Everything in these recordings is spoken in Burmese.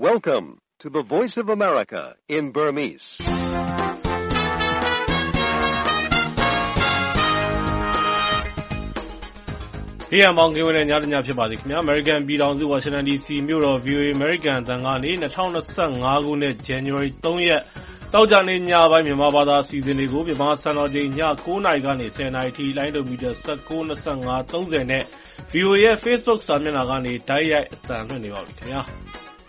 Welcome to the Voice of America in Burmese. ။ဒီအမောင်ကင်းဝဲတဲ့ညတညဖြစ်ပါသည်ခင်ဗျာ။ American ပြည်ထောင်စု Washington DC မြို့တော် VOA American အသံကနေ2025ခုနှစ် January 3 ရက်တောက်ကြနေညပိုင်းမြန်မာဘာသာအစီအစဉ်တွေကိုမြန်မာစံတော်ချိန်ည9:00နာရီကနေ10:00နာရီထိလိုင်းဒုံမီတာ19, 25, 30နဲ့ VOA ရဲ့ Facebook စာမျက်နှာကနေတိုက်ရိုက်အသံလွှင့်နေပါပြီခင်ဗျာ။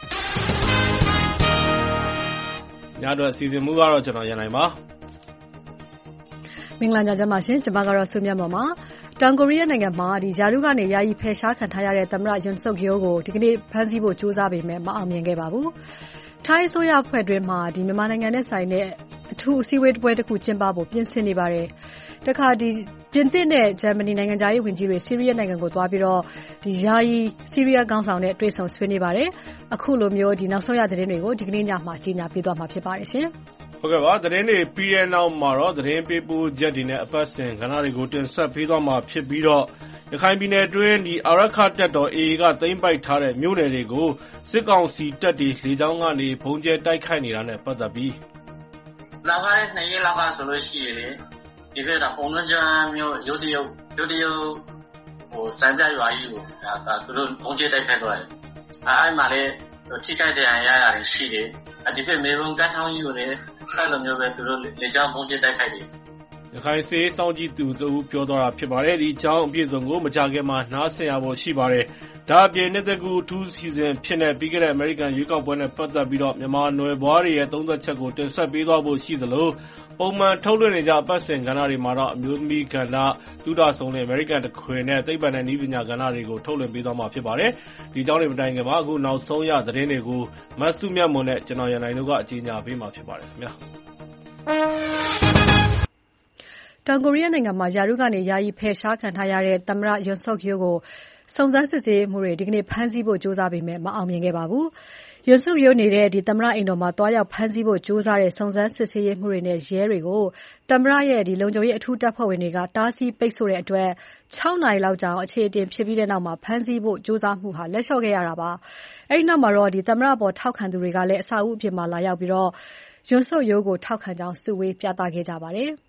ညတော့အစီအစဉ်မူကတော့ကျွန်တော်ရန်နိုင်ပါမင်္ဂလာညချမ်းပါရှင်ကျွန်မကတော့ဆုမြတ်မော်ပါတောင်ကိုရီးယားနိုင်ငံမှာယာရုကနေယာယီဖယ်ရှားခံထားရတဲ့သမ္မတယွန်ဆုတ်ယိုးကိုဒီကနေ့ဖမ်းဆီးဖို့ကြိုးစားပေမဲ့မအောင်မြင်ခဲ့ပါဘူးထိုင်းအစိုးရအဖွဲ့တွင်းမှာမြန်မာနိုင်ငံနဲ့ဆိုင်တဲ့အထူးအစည်းအဝေးပွဲတစ်ခုကျင်းပဖို့ပြင်ဆင်နေပါတယ်တခါပြင်သစ်နဲ့ဂျာမနီနိုင်ငံသားရေးဝန်ကြီးတွေဆီးရီးယားနိုင်ငံကိုသွားပြီးတော့ယာယီဆီးရီးယားခေါင်းဆောင်နဲ့တွေ့ဆုံဆွေးနွေးပါတယ်အခုလိုမျိုးနောက်ဆုံးရသတင်းတွေကိုဒီကနေ့ညမှာကြီးညာပေးသွားမှာဖြစ်ပါတယ်ရှင်ဟုတ်ကဲ့ပါသတင်းတွေပြီးတဲ့နောက်မှာတော့သတင်းပေးပို့ချက်တွေနဲ့အပတ်စဉ်ကဏ္ဍတွေကိုတင်ဆက်ပေးသွားမှာဖြစ်ပြီးတော့ရခိုင်ပြည်နယ်အတွင်းအာရခတပ်တော် AA ကသိမ်းပိုက်ထားတဲ့မြို့နယ်တွေကိုစစ်ကောင်စီတပ်တွေလေကြောင်းကနေဘုံကျဲတိုက်ခိုက်နေတာနဲ့ပတ်သက်ပြီးလာခဲ့တဲ့2ရက်လောက်ကဆိုလို့ရှိရင်ဒီဘက်ကပုံနှကြမ်းမျိုးရုတ်တရုတ်စံပြရွာကြီးကိုဒါသူတို့ဘုံကျဲတိုက်ခိုက်သွားတယ်အဲ့မှာလည်းထိခိုက်တဲ့ရရတယ်ရှိတယ်ဒီဘက်မေဘုံကတ်ထောင်းကြီးကိုလည်းအဲ့လိုမျိုးပဲသူတို့လေကြောင်းဘုံကျဲတိုက်ခိုက်တယ်ရခိုင်စေးစောင့်ကြည့်သူတို့ပြောသွားတာဖြစ်ပါတယ်ဒီအကြောင်းအပြည့်စုံကိုမကြခင်မှာနားဆင်ရဖို့ရှိပါတယ်ဒါအပြင်နှစ်သက်ကူအထူးစီစဉ်ဖြစ်နေပြီးခဲ့တဲ့ American ရွေးကောက်ပွဲနဲ့ပတ်သက်ပြီးတော့မြန်မာနွယ်ဘွားတွေရဲ့သုံးသက်ချက်ကိုတင်ဆက်ပေးသွားဖို့ရှိသလိုပုံမှန်ထုတ်လွှင့်နေကြအပတ်စဉ်ကဏ္ဍတွေမှာတော့အမျိုးသမီးကဏ္ဍသုဒဆုံးတဲ့ American တခွင်နဲ့သိပ္ပံနဲ့နည်းပညာကဏ္ဍတွေကိုထုတ်လွှင့်ပေးသွားမှာဖြစ်ပါတယ်ဒီအကြောင်းတွေမတိုင်ခင်မှာအခုနောက်ဆုံးရသတင်းတွေကိုမတ်စုမြတ်မွန်နဲ့ကျွန်တော်ရန်နိုင်တို့ကအကြေညာပေးမှာဖြစ်ပါတယ်ခင်ဗျာတောင်ကိုရီးယားနိုင်ငံမှာယာရုကနေယာယီဖယ်ရှားခံထားရတဲ့သမ္မတယွန်ဆုတ်ယိုးကိုစုံစမ်းစစ်ဆေးမှုတွေဒီကနေ့ဖမ်းဆီးဖို့ကြိုးစားပေမဲ့မအောင်မြင်ခဲ့ပါဘူး။ယွန်ဆုတ်ယိုးနေတဲ့သမ္မတအိမ်တော်မှာတွားရောက်ဖမ်းဆီးဖို့ကြိုးစားတဲ့စုံစမ်းစစ်ဆေးမှုတွေနဲ့ရဲတွေကိုသမ္မတရဲ့လုံခြုံရေးအထူးတပ်ဖွဲ့ဝင်တွေကတားဆီးပိတ်ဆို့တဲ့အတွက်6နာရီလောက်ကြာအောင်အခြေအတင်ဖြစ်ပြီးတဲ့နောက်မှာဖမ်းဆီးဖို့ကြိုးစားမှုဟာလက်လျှော့ခဲ့ရတာပါ။အဲဒီနောက်မှာတော့သမ္မတပေါ်ထောက်ခံသူတွေကလည်းအဆောက်အဦအပြင်မှာလာရောက်ပြီးတော့ယွန်ဆုတ်ယိုးကိုထောက်ခံကြောင်းစုဝေးပြသခဲ့ကြပါတယ်။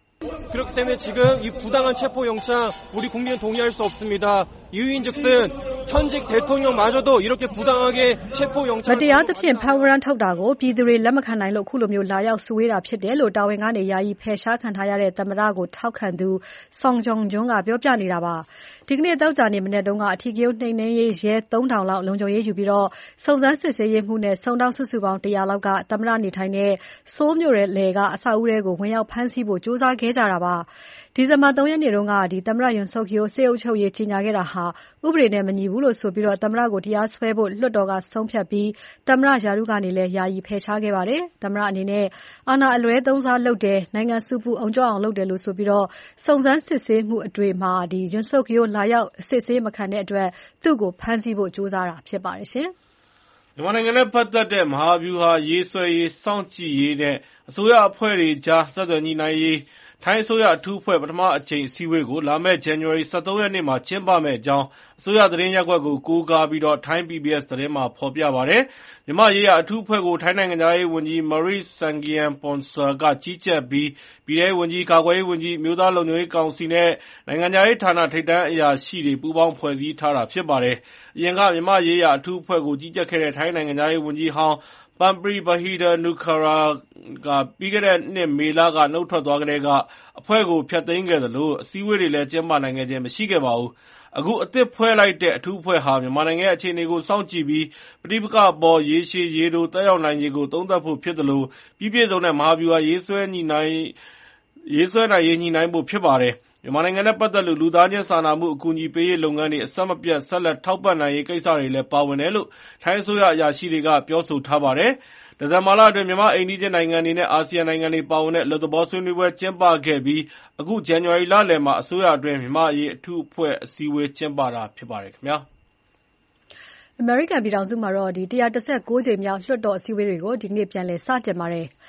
그렇기 때문에 지금 이 부당한 체포영장 우리 국민은 동의할 수 없습니다. 이유인즉슨 현직 대통령마저도 이렇게 부당하게 체포영장을 တရားသဖြင့်ဖမ်းဝရမ်းထုတ်တာကိုပြည်သူတွေလက်မခံနိုင်လို့ခုလိုမျိုးလာရောက်စုဝေးတာဖြစ်တယ်လို့တာဝန်ကနေယာယီဖယ်ရှားခံထားရတဲ့သမ္မတကိုထောက်ခံသူဆောင်းဂျုံဂျွန်းကပြောပြနေတာပါဒီကနေ့တောက်ကြနေမနေ့တုန်းကအထီးကျိုးနှိမ်နှင်းရေးရဲ3000လောက်လုံခြုံရေးယူပြီးတော့စုံစမ်းစစ်ဆေးရေးမှုနဲ့စုံတောင်းစုစုပေါင်း100လောက်ကသမ္မတနေထိုင်တဲ့ဆိုးမြို့ရဲ့လေကအဆောက်အဦတွေကိုဝင်ရောက်ဖမ်းဆီးဖို့ကြိုးစားခဲ့ကြတာပါဒီဇင်ဘာ3ရက်နေ့တုန်းကသမ္မတယွန်ဆုတ်ယိုးစေအုပ်ချုပ်ရေးကြီးညာခဲ့တာဟာဥပဒေနဲ့မညီဘူးလို့ဆိုပြီးတော့သမ္မတကိုတရားစွဲဖို့လွှတ်တော်ကဆုံးဖြတ်ပြီးသမ္မတယာရုကနေလည်းယာယီဖယ်ရှားခဲ့ပါတယ်သမ္မတအနေနဲ့အာဏာအလွဲသုံးစားလုပ်တယ်နိုင်ငံစုပူအောင်ကြောက်အောင်လုပ်တယ်လို့ဆိုပြီးတော့စုံစမ်းစစ်ဆေးမှုအတွေ့မှာယွန်ဆုတ်ယိုးလာရောက်စစ်ဆေးမခံတဲ့အတွက်သူ့ကိုဖမ်းဆီးဖို့ကြိုးစားတာဖြစ်ပါတယ်ရှင်မြန်မာနိုင်ငံနဲ့ပတ်သက်တဲ့မဟာဗျူဟာရေးဆွဲရေးစောင့်ကြည့်ရေးနဲ့အစိုးရအဖွဲ့တွေကြားဆက်သွယ်ညှိနှိုင်းရေးထိုင်းအစိုးရအထူးအဖွဲ့ပထမအကြိမ်အစည်းအဝေးကိုလာမယ့် January 13 ရက်နေ့မှာကျင်းပမယ့်အကြောင်းအစိုးရသတင်းရပ်ကွက်ကိုကိုးကားပြီးတော့ထိုင်း PBS သတင်းမှာဖော်ပြပါတယ်။မြန်မာရေးရာအထူးအဖွဲ့ကိုထိုင်းနိုင်ငံသားရေးဝန်ကြီး Maris Sangiampongsa ကကြီးကြပ်ပြီးပြည်ထောင်စုဝန်ကြီးကာကွယ်ရေးဝန်ကြီးမြို့သားလုံခြုံရေးကောင်စီနဲ့နိုင်ငံသားရေးဌာနထိပ်တန်းအရာရှိတွေပူးပေါင်းဖွဲ့စည်းထားတာဖြစ်ပါတယ်။အရင်ကမြန်မာရေးရာအထူးအဖွဲ့ကိုကြီးကြပ်ခဲ့တဲ့ထိုင်းနိုင်ငံသားရေးဝန်ကြီးဟောင်းParnpree Bahiddha-Nukara ကပြီးခဲ့တဲ့နှစ်မေလကနှုတ်ထွက်သွားတဲ့ကအဖွဲ့ကိုဖျက်သိမ်းခဲ့သလိုအစည်းအဝေးတွေလည်းကျင်းပနိုင်ခဲ့ခြင်းမရှိခဲ့ပါဘူး။အခုအသစ်ဖွဲ့လိုက်တဲ့အထူးအဖွဲ့ဟာမြန်မာနိုင်ငံရဲ့အခြေအနေကိုစောင့်ကြည့်ပြီးပဋိပက္ခအပေါ်ရေရှည်ရေတိုသက်ရောက်နိုင်ခြေကိုသုံးသပ်ဖို့ဖြစ်သလိုပြည့်စုံတဲ့မဟာဗျူဟာရေးဆွဲနိုင်ရေးညှိနှိုင်းဖို့ဖြစ်ပါတယ်။မြန်မာနိုင်ငံနဲ့ပတ်သက်လို့လူသားချင်းစာနာမှုအကူအညီပေးရေးလုပ်ငန်းတွေအဆက်မပြတ်ဆက်လက်ထောက်ပံ့နိုင်ရေးကိစ္စတွေလည်းပါဝင်တယ်လို့ထိုင်းအစိုးရအရာရှိတွေကပြောဆိုထားပါတယ်။ဒီဇင်ဘာလအတွင်းမြန်မာအိန္ဒိယနိုင်ငံတွေနဲ့အာဆီယံနိုင်ငံတွေပါဝင်တဲ့အလွတ်သဘောဆွေးနွေးပွဲကျင်းပခဲ့ပြီးအခု January လလယ်မှာအစိုးရအတွင်းမြန်မာအရေးအထူးအဖွဲ့အစည်းအဝေးကျင်းပတာဖြစ်ပါတယ်ခင်ဗျာ။အမေရိကန်ပြည်ထောင်စုမှာတော့119ကြိမ်မြောက်လွှတ်တော်အစည်းအဝေးတွေကိုဒီနေ့ပြန်လည်စတင်ပါတယ်။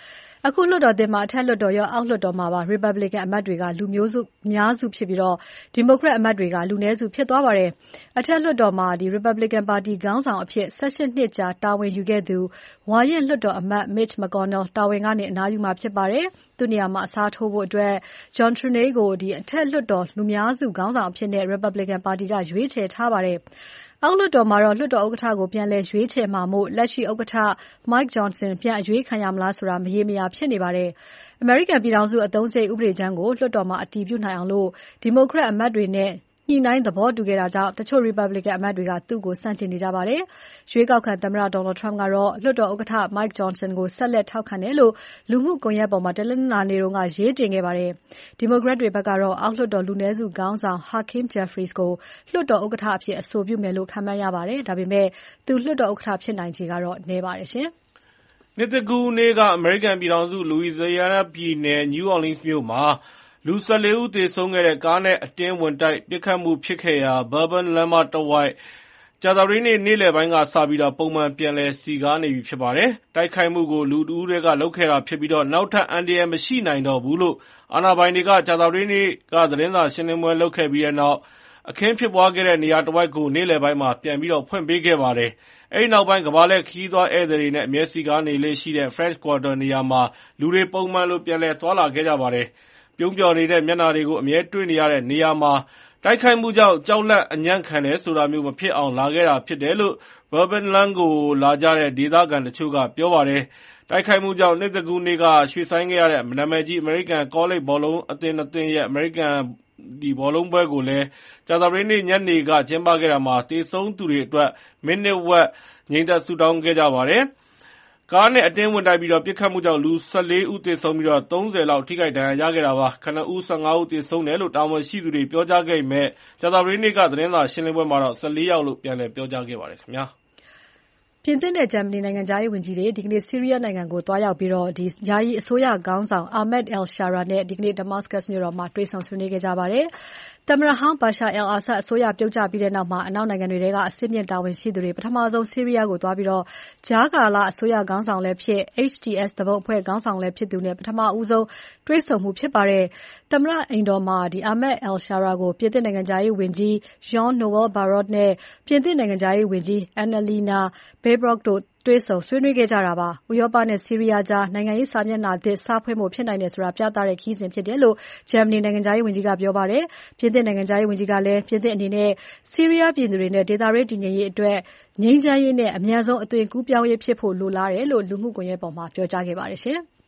အခုလွှတ်တော်သစ်မှာအထက်လွှတ်တော်ရောအောက်လွှတ်တော်မှာပါ Republican အမတ်တွေကလူမျိုးစုအများစုဖြစ်ပြီး Democrat အမတ်တွေကလူနည်းစုဖြစ်သွားပါတယ်။အထက်လွှတ်တော်မှာ Republican ပါတီခေါင်းဆောင်အဖြစ်18နှစ်ကြာတာဝန်ယူခဲ့သူဝါရင့်လွှတ်တော်အမတ် Mitch McConnell တာဝန်ကနေအနားယူမှာဖြစ်ပါတယ်။သူ့နေရာမှာအစားထိုးဖို့ John Thune ကိုအထက်လွှတ်တော်လူများစုခေါင်းဆောင်အဖြစ် Republican ပါတီကရွေးချယ်ထားပါတယ်။အောက်လွှတ်တော်မှာတော့လွှတ်တော်ဥက္ကဋ္ဌကိုပြန်လည်ရွေးချယ်မှာမို့လက်ရှိဥက္ကဋ္ဌ Mike Johnson ပြန်အရွေးခံရမလားဆိုတာမရေမရာဖြစ်နေပါတယ်။ အမေရိကန်ပြည်ထောင်စုအသုံးစရိတ်ဥပဒေကြမ်းကိုလွှတ်တော်မှာအတည်ပြုနိုင်အောင် Democrat အမတ်တွေနဲ့ညှိနှိုင်းသဘောတူခဲ့တာကြောင့်တချို့ Republican အမတ်တွေကသူ့ကိုဆန့်ကျင်နေကြပါတယ်။ရွေးကောက်ခံသမ္မတ Donald Trump ကတော့လွှတ်တော်ဥက္ကဋ္ဌ Mike Johnson ကိုဆက်လက်ထောက်ခံတယ်လို့လူမှုကွန်ရက်ပေါ်မှာတနင်္လာနေ့ကရေးတင်ခဲ့ပါတယ်။ Democrat တွေဘက်ကတော့အောက်လွှတ်တော်လူနည်းစုခေါင်းဆောင် Hakeem Jeffries ကိုလွှတ်တော်ဥက္ကဋ္ဌအဖြစ်အဆိုပြုမယ်လို့ခန့်မှန်းရပါတယ်။ဒါပေမဲ့သူလွှတ်တော်ဥက္ကဋ္ဌဖြစ်နိုင်ခြေကတော့နည်းပါတယ်။နှစ်သစ်ကူးနေ့ကအမေရိကန်ပြည်ထောင်စု Louisiana ပြည်နယ် New Orleans မြို့မှာလူ14ဦးသေဆုံးခဲ့တဲ့ကားနဲ့အတင်းဝင်တိုက်ပစ်ခတ်မှုဖြစ်ခဲ့ရာ Bourbon လမ်းမတဝိုက်ကြာသပတေးနေ့နေ့လယ်ပိုင်းကစပြီးပုံမှန်ပြန်လည်စည်ကားနေပြီဖြစ်ပါတယ်။တိုက်ခိုက်မှုကိုလူတဦးတည်းကလုပ်ခဲ့တာဖြစ်ပြီးနောက်ထပ်အန္တရာယ်မရှိနိုင်တော့ဘူးလို့အာဏာပိုင်တွေကကြာသပတေးနေ့ကသတင်းစာရှင်းလင်းပွဲလုပ်ခဲ့ပြီးနောက်အခင်းဖြစ်ပွားခဲ့တဲ့နေရာတဝိုက်ကိုနေ့လယ်ပိုင်းမှာပြန်ပြီးဖွင့်ပေးခဲ့ပါတယ်။အဲဒီနောက်ပိုင်းကမ္ဘာလှည့်ခရီးသွားဧည့်သည်တွေနဲ့အမြဲစည်ကားနေလေ့ရှိတဲ့ French Quarter နေရာမှာလူတွေပုံမှန်လိုပြန်လည်သွားလာခဲ့ကြပါတယ်။ပြုံးပျော်နေတဲ့မျက်နှာတွေကိုအမြဲတွေ့နေရတဲ့နေရာမှာတိုက်ခိုက်မှုကြောင့်ကြောက်လန့်အညံ့ခံတယ်ဆိုတာမျိုးမဖြစ်အောင်လာခဲ့တာဖြစ်တယ်လို့ Bourbon လမ်းကိုလာကြတဲ့ဒေသခံတချို့ကပြောပါတယ်။တိုက်ခိုက်မှုကြောင့်နှစ်သစ်ကူးနေ့ကရွှေ့ဆိုင်းခဲ့ရတဲ့နာမည်ကြီးအမေရိကန်ကောလိပ်ဘောလုံးအသင်းနှစ်သင်းရဲ့အမေရိကန်ဘောလုံးပွဲကိုလည်းကြာသပတေးနေ့ညနေကကျင်းပခဲ့တာမှာသေဆုံးသူတွေအတွက်မိနစ်ဝက်ငြိမ်သက်ဆုတောင်းခဲ့ကြပါတယ်။ကားနဲ့အတင်းဝင်တိုက်ပြီးပစ်ခတ်မှုကြောင့်လူ14ဦးသေဆုံးပြီး30လောက်ထိခိုက်ဒဏ်ရာရခဲ့တာပါ။ကနဦး15ဦးသေဆုံးတယ်လို့တာဝန်ရှိသူတွေပြောကြားခဲ့ပေမဲ့ကြာသပတေးနေ့ကသတင်းစာရှင်းလင်းပွဲမှာ14ယောက်လို့ပြန်လည်ပြောကြားခဲ့ပါတယ်ခင်ဗျာ။ပြင်သစ်နဲ့ဂျာမနီနိုင်ငံခြားရေးဝန်ကြီးတွေဒီကနေ့ဆီးရီးယားနိုင်ငံကိုသွားရောက်ပြီးယာယီအစိုးရခေါင်းဆောင် Ahmed al-Shara နဲ့ဒီကနေ့ Damascus မြို့တော်မှာတွေ့ဆုံဆွေးနွေးခဲ့ကြပါတယ်။သမ္မတဟောင်း Bashar al-Assad အစိုးရပြုတ်ကျပြီးတဲ့နောက်အနောက်နိုင်ငံတွေထဲကအဆင့်မြင့်တာဝန်ရှိသူတွေပထမဆုံးဆီးရီးယားကိုသွားပြီးကြားကာလအစိုးရခေါင်းဆောင်လည်းဖြစ် HTS သူပုန်အဖွဲ့ခေါင်းဆောင်လည်းဖြစ်သူနဲ့ပထမဆုံးတွေ့ဆုံမှုဖြစ်ပါတယ်။သမ္မတအိမ်တော်မှာAhmed al-Shara ကိုပြင်သစ်နိုင်ငံခြားရေးဝန်ကြီး Jean-Noël Barrot နဲ့ပြင်သစ်နိုင်ငံခြားရေးဝန်ကြီး Annalena Baerbock တို့တွေ့ဆုံဆွေးနွေးခဲ့ကြတာပါ။ဥရောပနဲ့ဆီးရီးယားကြားနိုင်ငံရေးစာမျက်နှာသစ်စဖွင့်ဖို့ဖြစ်နိုင်တယ်ဆိုတာပြသတဲ့ခရီးစဉ်ဖြစ်တယ်လို့ဂျာမနီနိုင်ငံခြားရေးဝန်ကြီးကပြောပါတယ်။ပြင်သစ်နိုင်ငံခြားရေးဝန်ကြီးကလည်းပြင်သစ်အနေနဲ့ဆီးရီးယားပြည်သူတွေနဲ့ဒေသတွင်းတည်ငြိမ်ရေးအတွက်ငြိမ်းချမ်းရေးနဲ့အမြန်ဆုံးအသွင်ကူးပြောင်းရေးဖြစ်ဖို့လိုလားတယ်လို့လူမှုကွန်ရက်ပေါ်မှာပြောကြားခဲ့ပါတယ်ရှင်။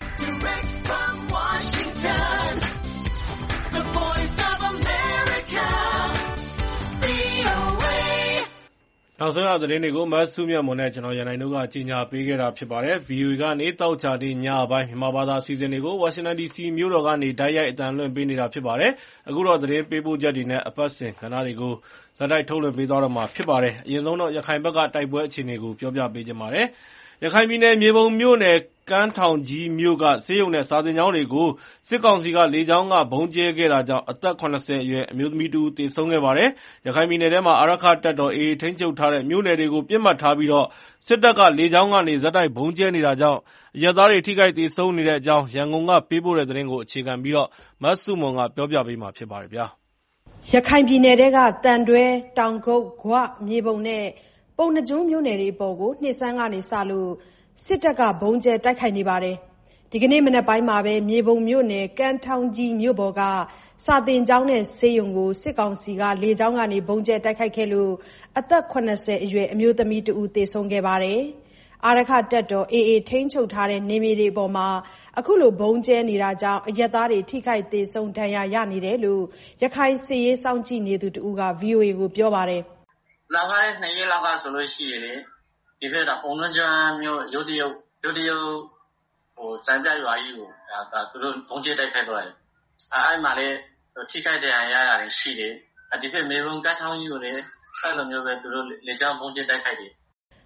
နောက်ဆုံးရသတင်းတွေကိုမတ်စုမြတ်မွန်နဲ့ကျွန်တော်ရန်နိုင်တို့ကကြီးညာပေးခဲ့တာဖြစ်ပါတယ်။ VOA ကနေတောက်ချတဲ့ညပိုင်းမြန်မာဘာသာအစီအစဉ်တွေကို Washington DC မြို့တော်ကနေတိုက်ရိုက်အသံလွှင့်ပေးနေတာဖြစ်ပါတယ်။အခုတော့သတင်းပေးပို့ချက်တွေနဲ့အပတ်စဉ်ကဏ္ဍတွေကိုဇာတ်တိုက်ထုတ်လွှင့်ပေးသွားတော့မှာဖြစ်ပါတယ်။အရင်ဆုံးတော့ရခိုင်ဘက်ကတိုက်ပွဲအခြေအနေကိုပြောပြပေးခြင်းပါတယ်။ရခိုင်ပြည်နယ်မြေပုံမြို့နယ်ကမ်းထောင်ကြီးမြို့ကဆေးရုံနဲ့စာသင်ကျောင်းတွေကိုစစ်ကောင်စီကလေကြောင်းကဘုံကျဲခဲ့တာကြောင့်အသက်80အရွယ်အမျိုးသမီးတူသေဆုံးခဲ့ပါတယ်။ရခိုင်ပြည်နယ်ထဲမှာအာရခတပ်တော် AA ထိန်းချုပ်ထားတဲ့မြို့နယ်တွေကိုပြစ်မှတ်ထားပြီးစစ်တပ်ကလေကြောင်းကနေဇက်တိုက်ဘုံကျဲနေတာကြောင့်အရပ်သားတွေထိခိုက်သေဆုံးနေတဲ့အကြောင်းရန်ကုန်ကပေးပို့တဲ့သတင်းကိုအခြေခံပြီးမတ်စုမွန်ကပြောပြပေးမှာဖြစ်ပါတယ်ဗျာ။ရခိုင်ပြည်နယ်ထဲကတန်တွဲတောင်ကုတ်ဂွမြေပုံနဲ့ပုံနှကျွန်းမြို့နယ်တွေအပေါ်ကိုနှစ်ဆန်းကနေစလို့စစ်တပ်ကဘုံကျဲတိုက်ခိုက်နေပါတယ်။ဒီကနေ့မနက်ပိုင်းမှာပဲမြေပုံမြို့နယ်ကမ်းထောင်းကြီးမြို့ပေါ်ကစာသင်ကျောင်းနဲ့ဆေးရုံကိုစစ်ကောင်စီကလေကြောင်းကနေဘုံကျဲတိုက်ခိုက်ခဲ့လို့အသက်80အရွယ်အမျိုးသမီးတဦးသေဆုံးခဲ့ပါတယ်။အာရခတပ်တော် AA ထိန်းချုပ်ထားတဲ့နေမြေတွေအပေါ်မှာအခုလိုဘုံကျဲနေတာကြောင့်အရပ်သားတွေထိခိုက်သေဆုံးဒဏ်ရာရနေတယ်လို့ရခိုင်စစ်ရေးစောင့်ကြည့်နေသူတဦးက VOA ကိုပြောပါတယ်။လာခဲ့တဲ့2ရက်လောက်ကဆိုလို့ရှိရင်ဒီဘက်ကပုံနှကျွန်းမျိုးရုတ်တရုတ်စံပြရွာကြီးကိုသူတို့ဘုံကျဲတိုက်ခိုက်သွားတယ်။အဲ့မှာလည်းထိခိုက်ဒဏ်ရာရတာတွေရှိတယ်။ဒီဘက်မေဘုံကမ်းထောင်းကြီးကိုလည်းအဲ့လိုမျိုးပဲသူတို့လေကြောင်းဘုံကျဲတိုက်ခိုက်တယ်။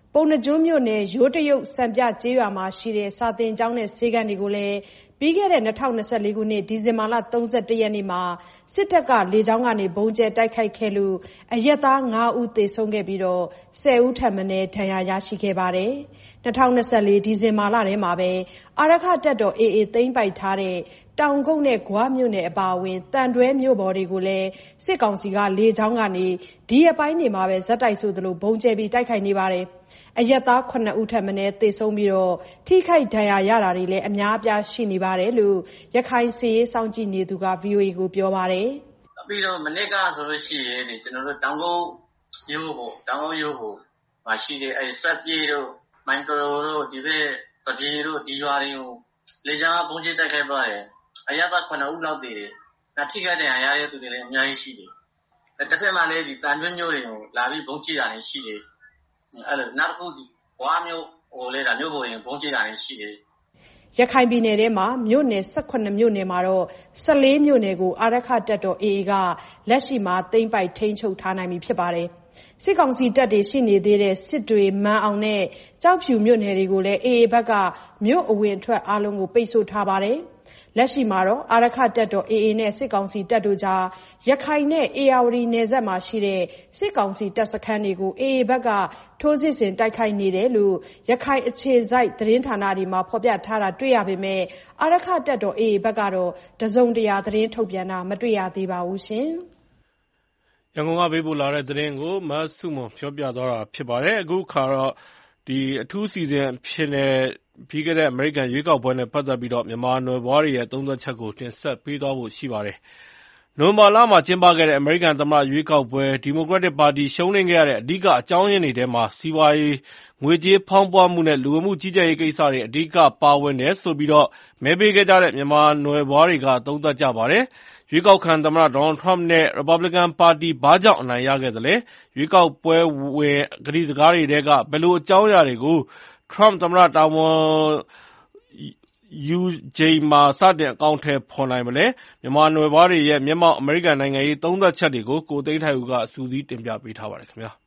ပုဏ္ဏားကျွန်းမြို့နယ်ရိုးတရုတ်စံပြကျေးရွာမှာရှိတဲ့စာသင်ကျောင်းနဲ့ဆေးခန်းတွေကိုလည်းပြီးခဲ့တဲ့2024ခုနှစ်ဒီဇင်ဘာလ31ရက်နေ့မှာစစ်တပ်ကလေကြောင်းကနေဘုံကျဲတိုက်ခိုက်ခဲ့လို့အရက်သား9ဦးသေဆုံးခဲ့ပြီးတော့10ဦးထပ်မံဒဏ်ရာရရှိခဲ့ပါတယ်။2024ဒီဇင်ဘာလထဲမှာပဲအာရခတပ်တော် AA သိမ်းပိုက်ထားတဲ့တောင်ကုတ်နဲ့ဂွမြို့နယ်အပါအဝင်တန်တွဲမြို့ပေါ်တွေကိုလည်းစစ်ကောင်စီကလေကြောင်းကနေဒီအပိုင်းတွေမှာပဲဇက်တိုက်ဆိုသလိုဘုံကျဲပြီးတိုက်ခိုက်နေပါတယ်။အရက်သား9ဦးထပ်မံသေဆုံးပြီးတော့ထိခိုက်ဒဏ်ရာရတာတွေလည်းအများအပြားရှိနေပါတယ်လို့ရခိုင်စစ်ရေးစောင့်ကြည့်နေသူက VOA ကိုပြောပါတယ်။ပြီးတော့မနေ့ကဆိုလို့ရှိရင်ကျွန်တော်တို့တောင်ကုတ်ရိုးဖို့မရှိတဲ့အဲဆက်ပြေတို့မိုင်ကရိုတို့ဒီဘက်တပြေတို့ဒီရွာတွေကိုလေကြောင်းဘုံကျဲတိုက်ခိုက်သွားတယ်။အရက်သား9ဦးလောက်သေတယ်။ဒါထိခိုက်ဒဏ်ရာရတဲ့သူတွေလည်းအများကြီးရှိတယ်။တစ်ဖက်မှာလည်းဒီတန်ကျွန်းမျိုးတွေကိုလာပြီးဘုံကျဲတာလည်းရှိတယ်။အဲ့လိုနောက်တစ်ခုဒီဘွားမျိုးလေဒါမျိုးပေါ်ရင်ဘုံကျဲတာလည်းရှိတယ်။ရခိုင်ပြည်နယ်ထဲမှာမြို့နယ်18မြို့နယ်မှာတော့14မြို့နယ်ကိုအာရခတပ်တော် AA ကလက်ရှိမှာသိမ်းပိုက်ထိန်းချုပ်ထားနိုင်ပြီဖြစ်ပါတယ်။စစ်ကောင်စီတပ်တွေရှိနေသေးတဲ့စစ်တွေမန်းအောင်နဲ့ကြောက်ဖြူမြို့နယ်တွေကိုလည်း AA ဘက်ကမြို့အဝင်အထွက်အားလုံးကိုပိတ်ဆို့ထားပါတယ်။လက်ရှိမှာတော့အာရခတပ်တော် AA နဲ့စစ်ကောင်စီတပ်တို့ကြားရခိုင်နဲ့အေရဝတီနယ်စပ်မှာရှိတဲ့စစ်ကောင်စီတပ်စခန်းတွေကို AA ဘက်ကထိုးစစ်ဆင်တိုက်ခိုက်နေတယ်လို့ရခိုင်အခြေစိုက်သတင်းဌာနတွေမှာဖော်ပြထားတာတွေ့ရပေမဲ့အာရခတပ်တော် AA ဘက်ကတော့တစုံတရာသတင်းထုတ်ပြန်တာမတွေ့ရသေးပါဘူးရှင်။ရန်ကုန်ကပေးပို့လာတဲ့သတင်းကိုမဆုမွန်ပြောပြသွားတာဖြစ်ပါတယ်။အခုခါတော့ဒီအထူးစီစဉ်ဖြစ်တဲ့ပြီးခဲ့တဲ့အမေရိကန်ရွေးကောက်ပွဲနဲ့ပတ်သက်ပြီးတော့မြန်မာနွယ်ဘွားတွေရဲ့သုံးသပ်ချက်ကိုတင်ဆက်ပေးသွားဖို့ရှိပါတယ်။နိုဝင်ဘာလမှာကျင်းပခဲ့တဲ့အမေရိကန်သမ္မတရွေးကောက်ပွဲဒီမိုကရက်တစ်ပါတီရှုံးနိမ့်ခဲ့ရတဲ့အဓိကအကြောင်းရင်းတွေထဲမှာစီးပွားရေးငွေကြေးဖောင်းပွမှုနဲ့လူဝင်မှုကြီးကြပ်ရေးကိစ္စတွေအဓိကပါဝင်တယ်ဆိုပြီးတော့မဲပေးခဲ့ကြတဲ့မြန်မာနွယ်ဘွားတွေကသုံးသပ်ကြပါတယ်။ရွေးကောက်ခံသမ္မတဒေါ်နယ်ထရမ့်နဲ့ရီပတ်ဘလီကန်ပါတီဘာကြောင့်အနိုင်ရခဲ့သလဲ။ရွေးကောက်ပွဲဝင်ကတိစကားတွေထဲကဘယ်လိုအကြောင်းအရာတွေကိုထရမ့်သမ္မတတာဝန်ယူချိန်မှာစတင်အကောင့်ထဲဖော်နိုင်မလဲမြန်မာနွယ်ဘွားတွေရဲ့မျက်မှောက်အမေရိကန်နိုင်ငံရေးသုံးသပ်ချက်တွေကိုကိုသိန်းထိုက်ဦးကစူးစီးတင်ပြပေးထားပါတယ်ခင်ဗျာ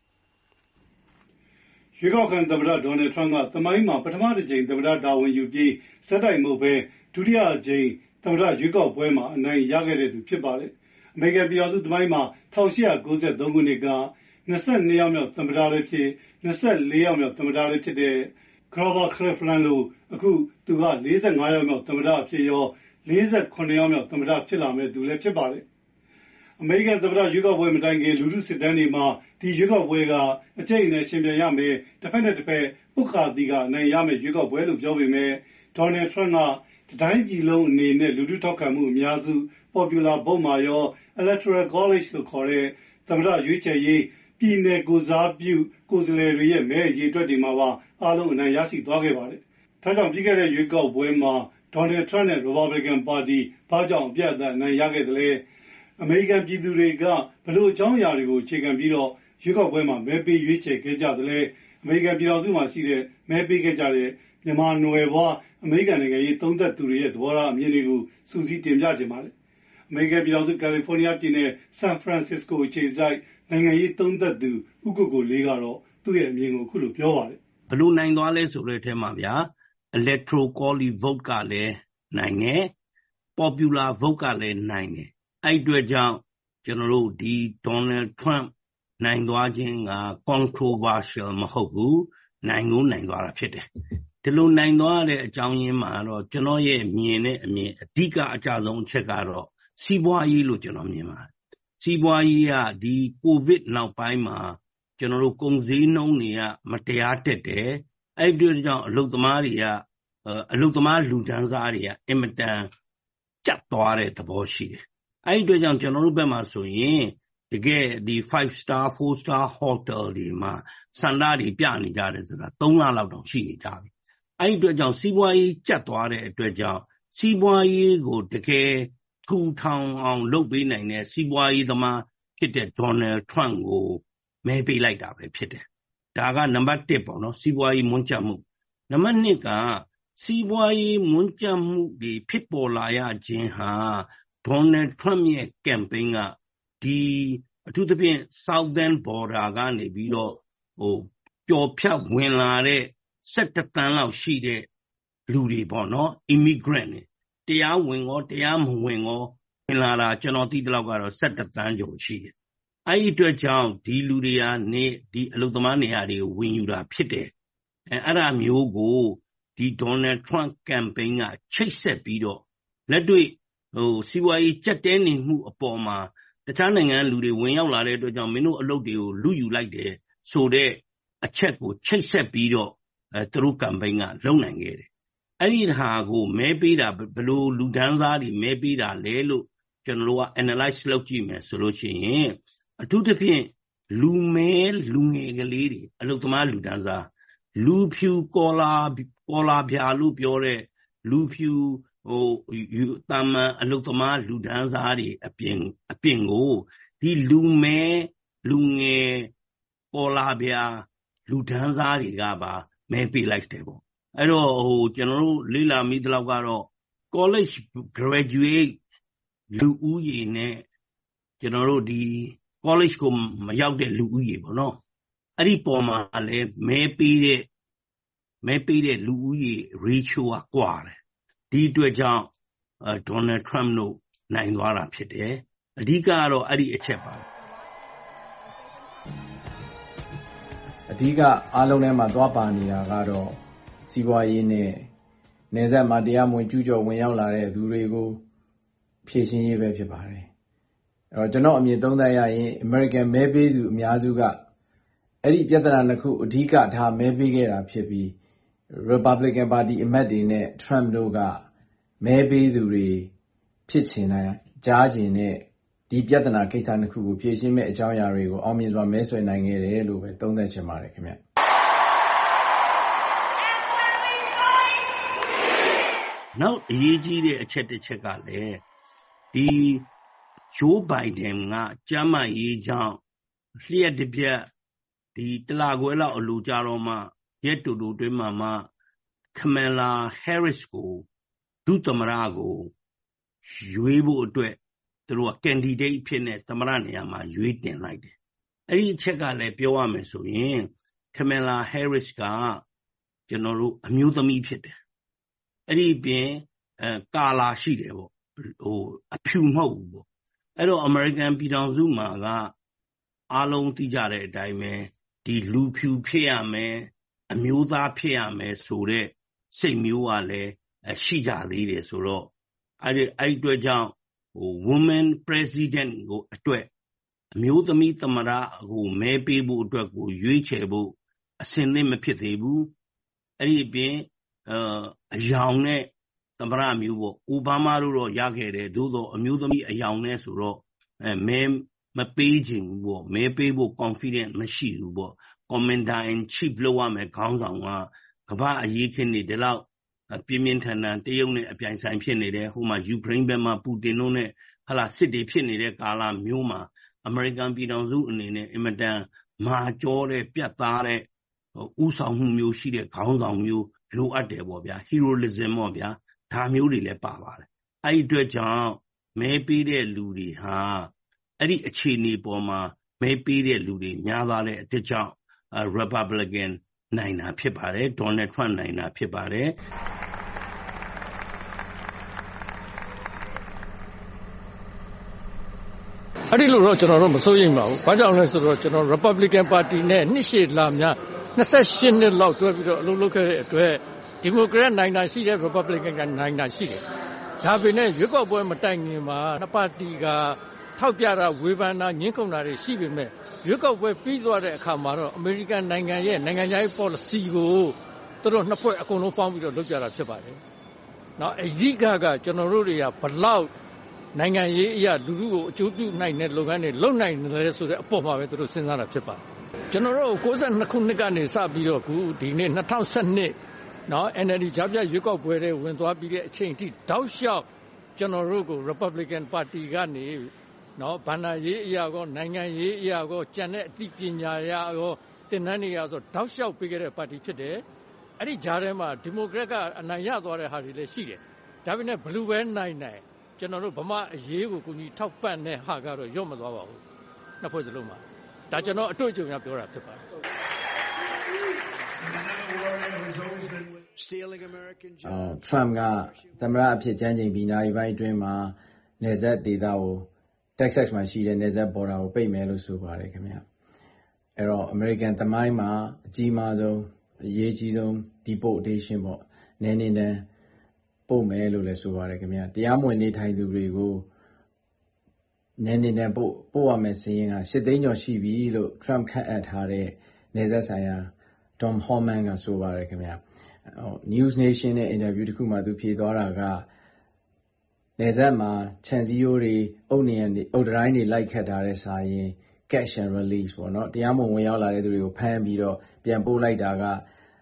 ရွေးကောက်ခံသမ္မတဒေါ်နယ်ထရမ့်ကသမိုင်းမှာပထမတစ်ကြိမ်သမ္မတတာဝန်ယူပြီးစက်တိုက်မဟုတ်ပဲဒုတိယအကြိမ်သမ္မတရွေးကောက်ပွဲမှာအနိုင်ရခဲ့တဲ့သူဖြစ်ပါတယ်။အမေရိကန်ပြည်ထောင်စုသမိုင်းမှာ1893ခုနှစ်က22ယောက်မြောက်သမ္မတလည်းဖြစ်24ယောက်မြောက်သမ္မတလည်းဖြစ်တဲ့ Grover Cleveland လို့အခုသူက45ယောက်မြောက်သမ္မတအဖြစ်ရော48ယောက်မြောက်သမ္မတဖြစ်လာမဲ့သူလည်းဖြစ်ပါတယ်။အမေရိကန်သမ္မတရွေးကောက်ပွဲမတိုင်ခင်လူထုစစ်တမ်းတွေမှာဒီရွေးကောက်ပွဲကအကျိတ်နဲ့ရှင်ပြန်ရမယ်တစ်ဖက်နဲ့တစ်ဖက်ပုခါတီကအနိုင်ရမယ်ရွေးကောက်ပွဲလို့ပြောပေမဲ့ဒေါ်နယ်ထရမ့်ကတိုင်းပြည်လုံးအနေနဲ့လူထုထောက်ခံမှုအများစု Popular Vote မှာရော Electoral College လို့ခေါ်တဲ့သမ္မတရွေးချယ်ရေးပြည်နယ်ကိုစားပြုကိုယ်စားလှယ်တွေရဲ့မဲအရေအတွက်တွေမှာပါအားလုံးအနိုင်ရရှိသွားခဲ့ပါတယ်။ဒါကြောင့်ပြီးခဲ့တဲ့ရွေးကောက်ပွဲမှာဒေါ်နယ်ထရမ့်နဲ့ Republican ပါတီဘာကြောင့်အပြတ်အသတ်အနိုင်ရခဲ့သလဲအမေရိကန်ပြည်သူတွေကဘယ်လိုအကြောင်းအရာတွေကိုအခြေခံပြီးတော့ရွေးကောက်ပွဲမှာမဲပေးရွေးချယ်ခဲ့ကြသလဲအမေရိကန်ပြည်ထောင်စုမှာရှိတဲ့မဲပေးခဲ့ကြတဲ့မြန်မာနွယ်ဘွားအမေရိကန်နိုင်ငံရေးသုံးသပ်သူတွေရဲ့သဘောထားအမြင်တွေကိုစူးစီးတင်ပြကြပါမယ်။အမေရိကန်ပြည်ထောင်စုကယ်လီဖိုးနီးယားပြည်နယ်ဆန်ဖရန်စစ္စကိုအခြေစိုက်နိုင်ငံရေးသုံးသပ်သူဦးကိုကိုလေးကတော့သူ့ရဲ့အမြင်ကိုအခုလိုပြောပါတယ်။ဘယ်လိုနိုင်သွားလဲဆိုတဲ့အထက်မှာဗျာ Electoral College Vote ကလည်းနိုင်တယ် Popular Vote ကလည်းနိုင်တယ်အဲ့အတွက်ကြောင့်ကျွန်တော်တို့ဒီ Donald Trump နိုင်သွားခြင်းက controversial မဟုတ်ဘူးနိုင်သွားတာဖြစ်တယ်ဒီလိုနိုင်သွားတဲ့အကြောင်းရင်းမှာတော့ကျွန်တော်ရဲ့မြင်တဲ့အမြင်အဓိကအကြဆုံးအချက်ကတော့စီးပွားရေးလို့ကျွန်တော်မြင်ပါတယ်စီးပွားရေးကဒီကိုဗစ်နောက်ပိုင်းမှာကျွန်တော်တို့ကုန်စည်နှုန်းတွေကမတရားတက်တယ်အဲ့ဒီကြောင့်အလုပ်သမားလူတန်းစားတွေကအင်မတန်ကျပ်သွားတဲ့သဘောရှိတယ်အဲ့ဒီကြောင့်ကျွန်တော်တို့ဘက်မှာဆိုရင်တကယ်ဒီ5 star 4 star hotel တွေမှာစန္ဒတွေပြနေကြတယ်ဆိုတာ3လလောက်တောင်ရှိနေကြပြီအဲ့ဒီကြောင့်စီးပွားရေးကျပ်သွားတဲ့အတွက်ကြောင့်စီးပွားရေးကိုတကယ်ထူထောင်အောင်လုပ်ပေးနိုင်တဲ့စီးပွားရေးသမားဖြစ်တဲ့ Donald Trump ကိုမဲပေးလိုက်တာပဲဖြစ်တယ်ဒါကနံပါတ်1ပေါ့နော်စီးပွားရေးမွန်းကျပ်မှုနံပါတ်2ကစီးပွားရေးမွန်းကျပ်မှုတွေဖြစ်ပေါ်လာရခြင်းဟာ Donald Trump ရဲ့ campaign ကဒီအထူးသဖြင့် Southern Border ကနေပြီးတော့ပျော်ဖြတ်ဝင်လာတဲ့17 သန်းလောက်ရှိတဲ့လူတွေပေါ့နော် immigrant တွေတရားဝင်ရောတရားမဝင်ရောဝင်လာတာကျွန်တော်သိတဲ့လောက်ကတော့17 သန်းကျော်ရှိတယ်အဲ့ဒီအတွက်ကြောင့်ဒီလူတွေကနေဒီအလုပ်သမားနေရာတွေကိုဝင်ယူတာဖြစ်တယ်အဲ့ဒါမျိုးကိုဒီ Donald Trump campaign ကချိတ်ဆက်ပြီးတော့လက်တွေ့စီးပွားရေးကြက်တဲနေမှုအပေါ်မှာတခြားနိုင်ငံလူတွေဝင်ရောက်လာတဲ့အတွက်ကြောင့်မင်းတို့အလုပ်တွေကိုလူယူလိုက်တယ်ဆိုတဲ့အချက်ကိုချိတ်ဆက်ပြီးတော့သူတို့ campaign ကလုပ်နိုင်ခဲ့တယ်အဲ့ဒီဟာကိုမဲပေးတာဘယ်လိုလူဒန်းစားတွေမဲပေးတာလဲလို့ကျွန်တော်တို့က analyze လုပ်ကြည့်မယ်ဆိုလို့ရှိရင်အထူးသဖြင့်လူမဲလူငယ်ကလေးတွေအလုပ်သမားလူဒန်းစားလူဖြူကောလာပြာလို့ပြောတဲ့လူဖြူတာမန်အလုပ်သမားလူဒန်းစားတွေအပြင်ကိုဒီလူမဲလူငယ်ကောလာပြာလူဒန်းစားတွေကပါမဲပေးလိုက်တယ်ပေါ့အဲ့တော့ကျွန်တော်တို့လေ့လာမိသလောက်ကတော့ college graduate လူဦးရေနဲ့ကျွန်တော်တို့ဒီ college ကိုမရောက်တဲ့လူဦးရေပေါ့နော်အဲ့ဒီပေါ်မှာလည်းမဲပေးတဲ့လူဦးရေ ratio ကကွာတယ်ဒီအတွက်ကြောင့် Donald Trump တို့နိုင်သွားတာဖြစ်တယ်အဓိကကတော့အဲ့ဒီအချက်ပါအဓိကအားလုံးထဲမှာသွားပါနေတာကတော့စီးပွားရေးနဲ့နယ်စပ်မှာတရားမဝင်ကျူးကျော်ဝင်ရောက်လာတဲ့သူတွေကိုဖြည့်ရှင်းရေးပဲဖြစ်ပါတယ်အဲ့တော့ကျွန်တော်အမြင်သုံးသပ်ရရင် American မဲပေးသူအများစုကအဲ့ဒီပြဿနာတစ်ခုအဓိကထားမဲပေးခဲ့တာဖြစ်ပြီး Republican Party အမတ်တွေနဲ့ Trump တို့ကမဲပေးသူတွေဖြစ်ချင်တဲ့ကြားချင်တဲ့ဒီပြဿနာကိစ္စတစ်ခုကိုဖြည့်ရှင်းမဲ့အကြောင်းအရာတွေကိုအောင်မြင်စွာမဲဆွယ်နိုင်ခဲ့တယ်လို့ပဲသုံးသပ်ချင်ပါတယ်ခင်ဗျနောက်အရေးကြီးတဲ့အချက်တစ်ချက်ကလည်းဒီဂျိုးဘိုင်ဒန်ကကျန်းမာရေးကြောင့်လျှက်တစ်ပြက်ဒီတလခွဲလောက်အလိုကြတော့မှရက်တူတူတွင်းမှာကမလာဟဲရစ်ကိုဒုသမ္မတကိုရွေးဖို့အတွက်သူတို့က candidate ဖြစ်နေသမ္မတနေရာမှာရွေးတင်လိုက်တယ်အဲ့ဒီအချက်ကလည်းပြောရမယ်ဆိုရင်ကမလာဟဲရစ်ကကျွန်တော်တို့အမျိုးသမီးဖြစ်တယ်အဲ့ဒီပြင်ကာလာရှိတယ်ပေါ့အဖြူမဟုတ်ဘူးပေါ့အဲ့တော့ American ပြည်ထောင်စုမှာကအားလုံးသိကြတဲ့အတိုင်းပဲဒီလူဖြူဖြစ်ရမယ်အမျိုးသားဖြစ်ရမယ်ဆိုတဲ့စိတ်မျိုးကလည်းရှိကြသေးတယ်ဆိုတော့အဲ့အတွက်ကြောင့်woman president ကိုအတွက်အမျိုးသမီးသမ္မတကိုမဲပေးဖို့အတွက်ကိုရွေးချယ်ဖို့အဆင်သင့်မဖြစ်သေးဘူးအဲ့ဒီအပြင်အယောင်နဲ့သမ္မတမျိုးပေါ့အိုဘားမားတို့တော့ရခဲ့တယ်သို့သောအမျိုးသမီးအယောင်နဲ့ဆိုတော့မဲမပေးခြင်းဘူးပေါ့မဲပေးဖို့ confident မရှိဘူးပေါ့ commander in chief လို့ရမယ်ခေါင်းဆောင်ကကမ္ဘာအရေးခင်းနေတယ်လို့ပြင်းပြင်းထန်ထန်တရုတ်နဲ့အပြိုင်ဆိုင်ဖြစ်နေတယ်ဟိုမှာယူကရိန်းဘက်မှာပူတင်တို့နဲ့စစ်တွေဖြစ်နေတဲ့ကာလမျိုးမှာအမေရိကန်ပြည်ထောင်စုအနေနဲ့အင်မတန်မာကျောတဲ့ပြတ်သားတဲ့ဥဆောင်မှုမျိုးရှိတဲ့ခေါင်းဆောင်မျိုးလိုအပ်တယ်ပေါ့ဗျာ heroism ပေါ့ဗျာဒါမျိုးတွေလည်းပါပါတယ်အဲ့ဒီအတွက်ကြောင့်မဲပေးတဲ့လူတွေဟာအဲ့ဒီအခြေအနေပေါ်မှာမဲပေးတဲ့လူတွေများသွားတဲ့အတွက်ကြောင့် Republican နိုင်တာဖြစ်ပါတယ် Donald Trump နိုင်တာဖြစ်ပါတယ်အဲ့ဒီလိုတော့ကျွန်တော်တို့မစိုးရိမ်ပါဘူး။ဘာကြောင့်လဲဆိုတော့ကျွန်တော် Republican Party နဲ့နှစ်ရှည်လာများ28နှစ်လောက်တွဲပြီးတော့အလုပ်လုပ်ခဲ့တဲ့အတွက် Democrat နိုင်တာရှိတယ် Republican ကနိုင်တာရှိတယ်။ဒါပေမဲ့ရွေးကောက်ပွဲမတိုင်ခင်မှာနှစ်ပါတီကထောက်ပြတာဝေဖန်တာညှင်းခုန်တာတွေရှိပေမဲ့ရွေးကောက်ပွဲပြီးသွားတဲ့အခါမှာတော့ American နိုင်ငံရဲ့နိုင်ငံခြားရေး policy ကိုသူတို့နှစ်ဖွဲ့အကုန်လုံးပေါင်းပြီးတော့လုပ်ကြတာဖြစ်ပါတယ်။နောက်အကြီးကကျွန်တော်တို့တွေကဘလောက်နိုင်ငံရေးအရာလူထုကိုအကျိုးပြုနိုင်တဲ့လုပ်ငန်းတွေလုပ်နိုင်တယ်ဆိုတဲ့အပေါ်မှာပဲသူတို့စဉ်းစားတာဖြစ်ပါတယ်။ကျွန်တော်တို့92ခုနှစ်ကနေစပြီးတော့ခုဒီနေ့2012နော် NLD ဂျာပြရွေးကောက်ပွဲတွေဝင်သွားပြီးတဲ့အချိန်ထိတောက်လျှောက်ကျွန်တော်တို့ကို Republican Party ကနေနော်ဗန္ဒာရေးအရာကောနိုင်ငံရေးအရာကောကြံတဲ့အသိပညာအရာကောတင်နန်းတွေအရဆိုတောက်လျှောက်ပေးခဲ့တဲ့ပါတီဖြစ်တယ်။အဲ့ဒီဂျာထဲမှာ Democrat ကအနိုင်ရသွားတဲ့ဟာတွေလည်းရှိတယ်။ဒါပေမဲ့ဘလူးပဲနိုင်ကျွန်တော်တို့ဗမာအရေးကိုကိုကြီးထောက်ပံ့တဲ့ဟာကတော့ရော့မသွားပါဘူးနှစ်ဖွဲ့စလုံးမှာဒါကျွန်တော်အတွေ့အကြုံများပြောတာဖြစ်ပါတယ် Trump ကသမ္မတအဖြစ်ကြမ်းကြိမ်ပြီးနာရီပိုင်းအတွင်းမှာနယ်စပ်ဒေသကို Texas မှာရှိတဲ့နယ်စပ် border ကိုပိတ်မယ်လို့ဆိုပါတယ်ခင်ဗျ။အဲ့တော့ American သမိုင်းမှာအကြီးမားဆုံးအရေးကြီးဆုံး deportation ပေါ့။နယ်တန်းပို့မယ်လို့လည်းဆိုပါတယ်ခင်ဗျ။တရားမဝင်နေထိုင်သူတွေကိုနယ်တန်းပို့ရမယ့်စာရင်းက8 သိန်းကျော်ရှိပြီလို့ Trump ခန့်အပ်ထားတဲ့နယ်စပ်ဆိုင်ရာ Tom Homan ကဆိုပါတယ်ခင်ဗျ။ News Nation နဲ့ interview တစ်ခုမှာသူဖြေသွားတာကနယ်စပ်မှာခြံစည်းရိုးတွေအုတ်တိုင်းတွေလိုက်ခတ်ထားတဲ့စာရင် catch and release ပေါ့နော်တရားမဝင်ရောက်လာတဲ့သူတွေကိုဖမ်းပြီးတော့ပြန်ပို့လိုက်တာက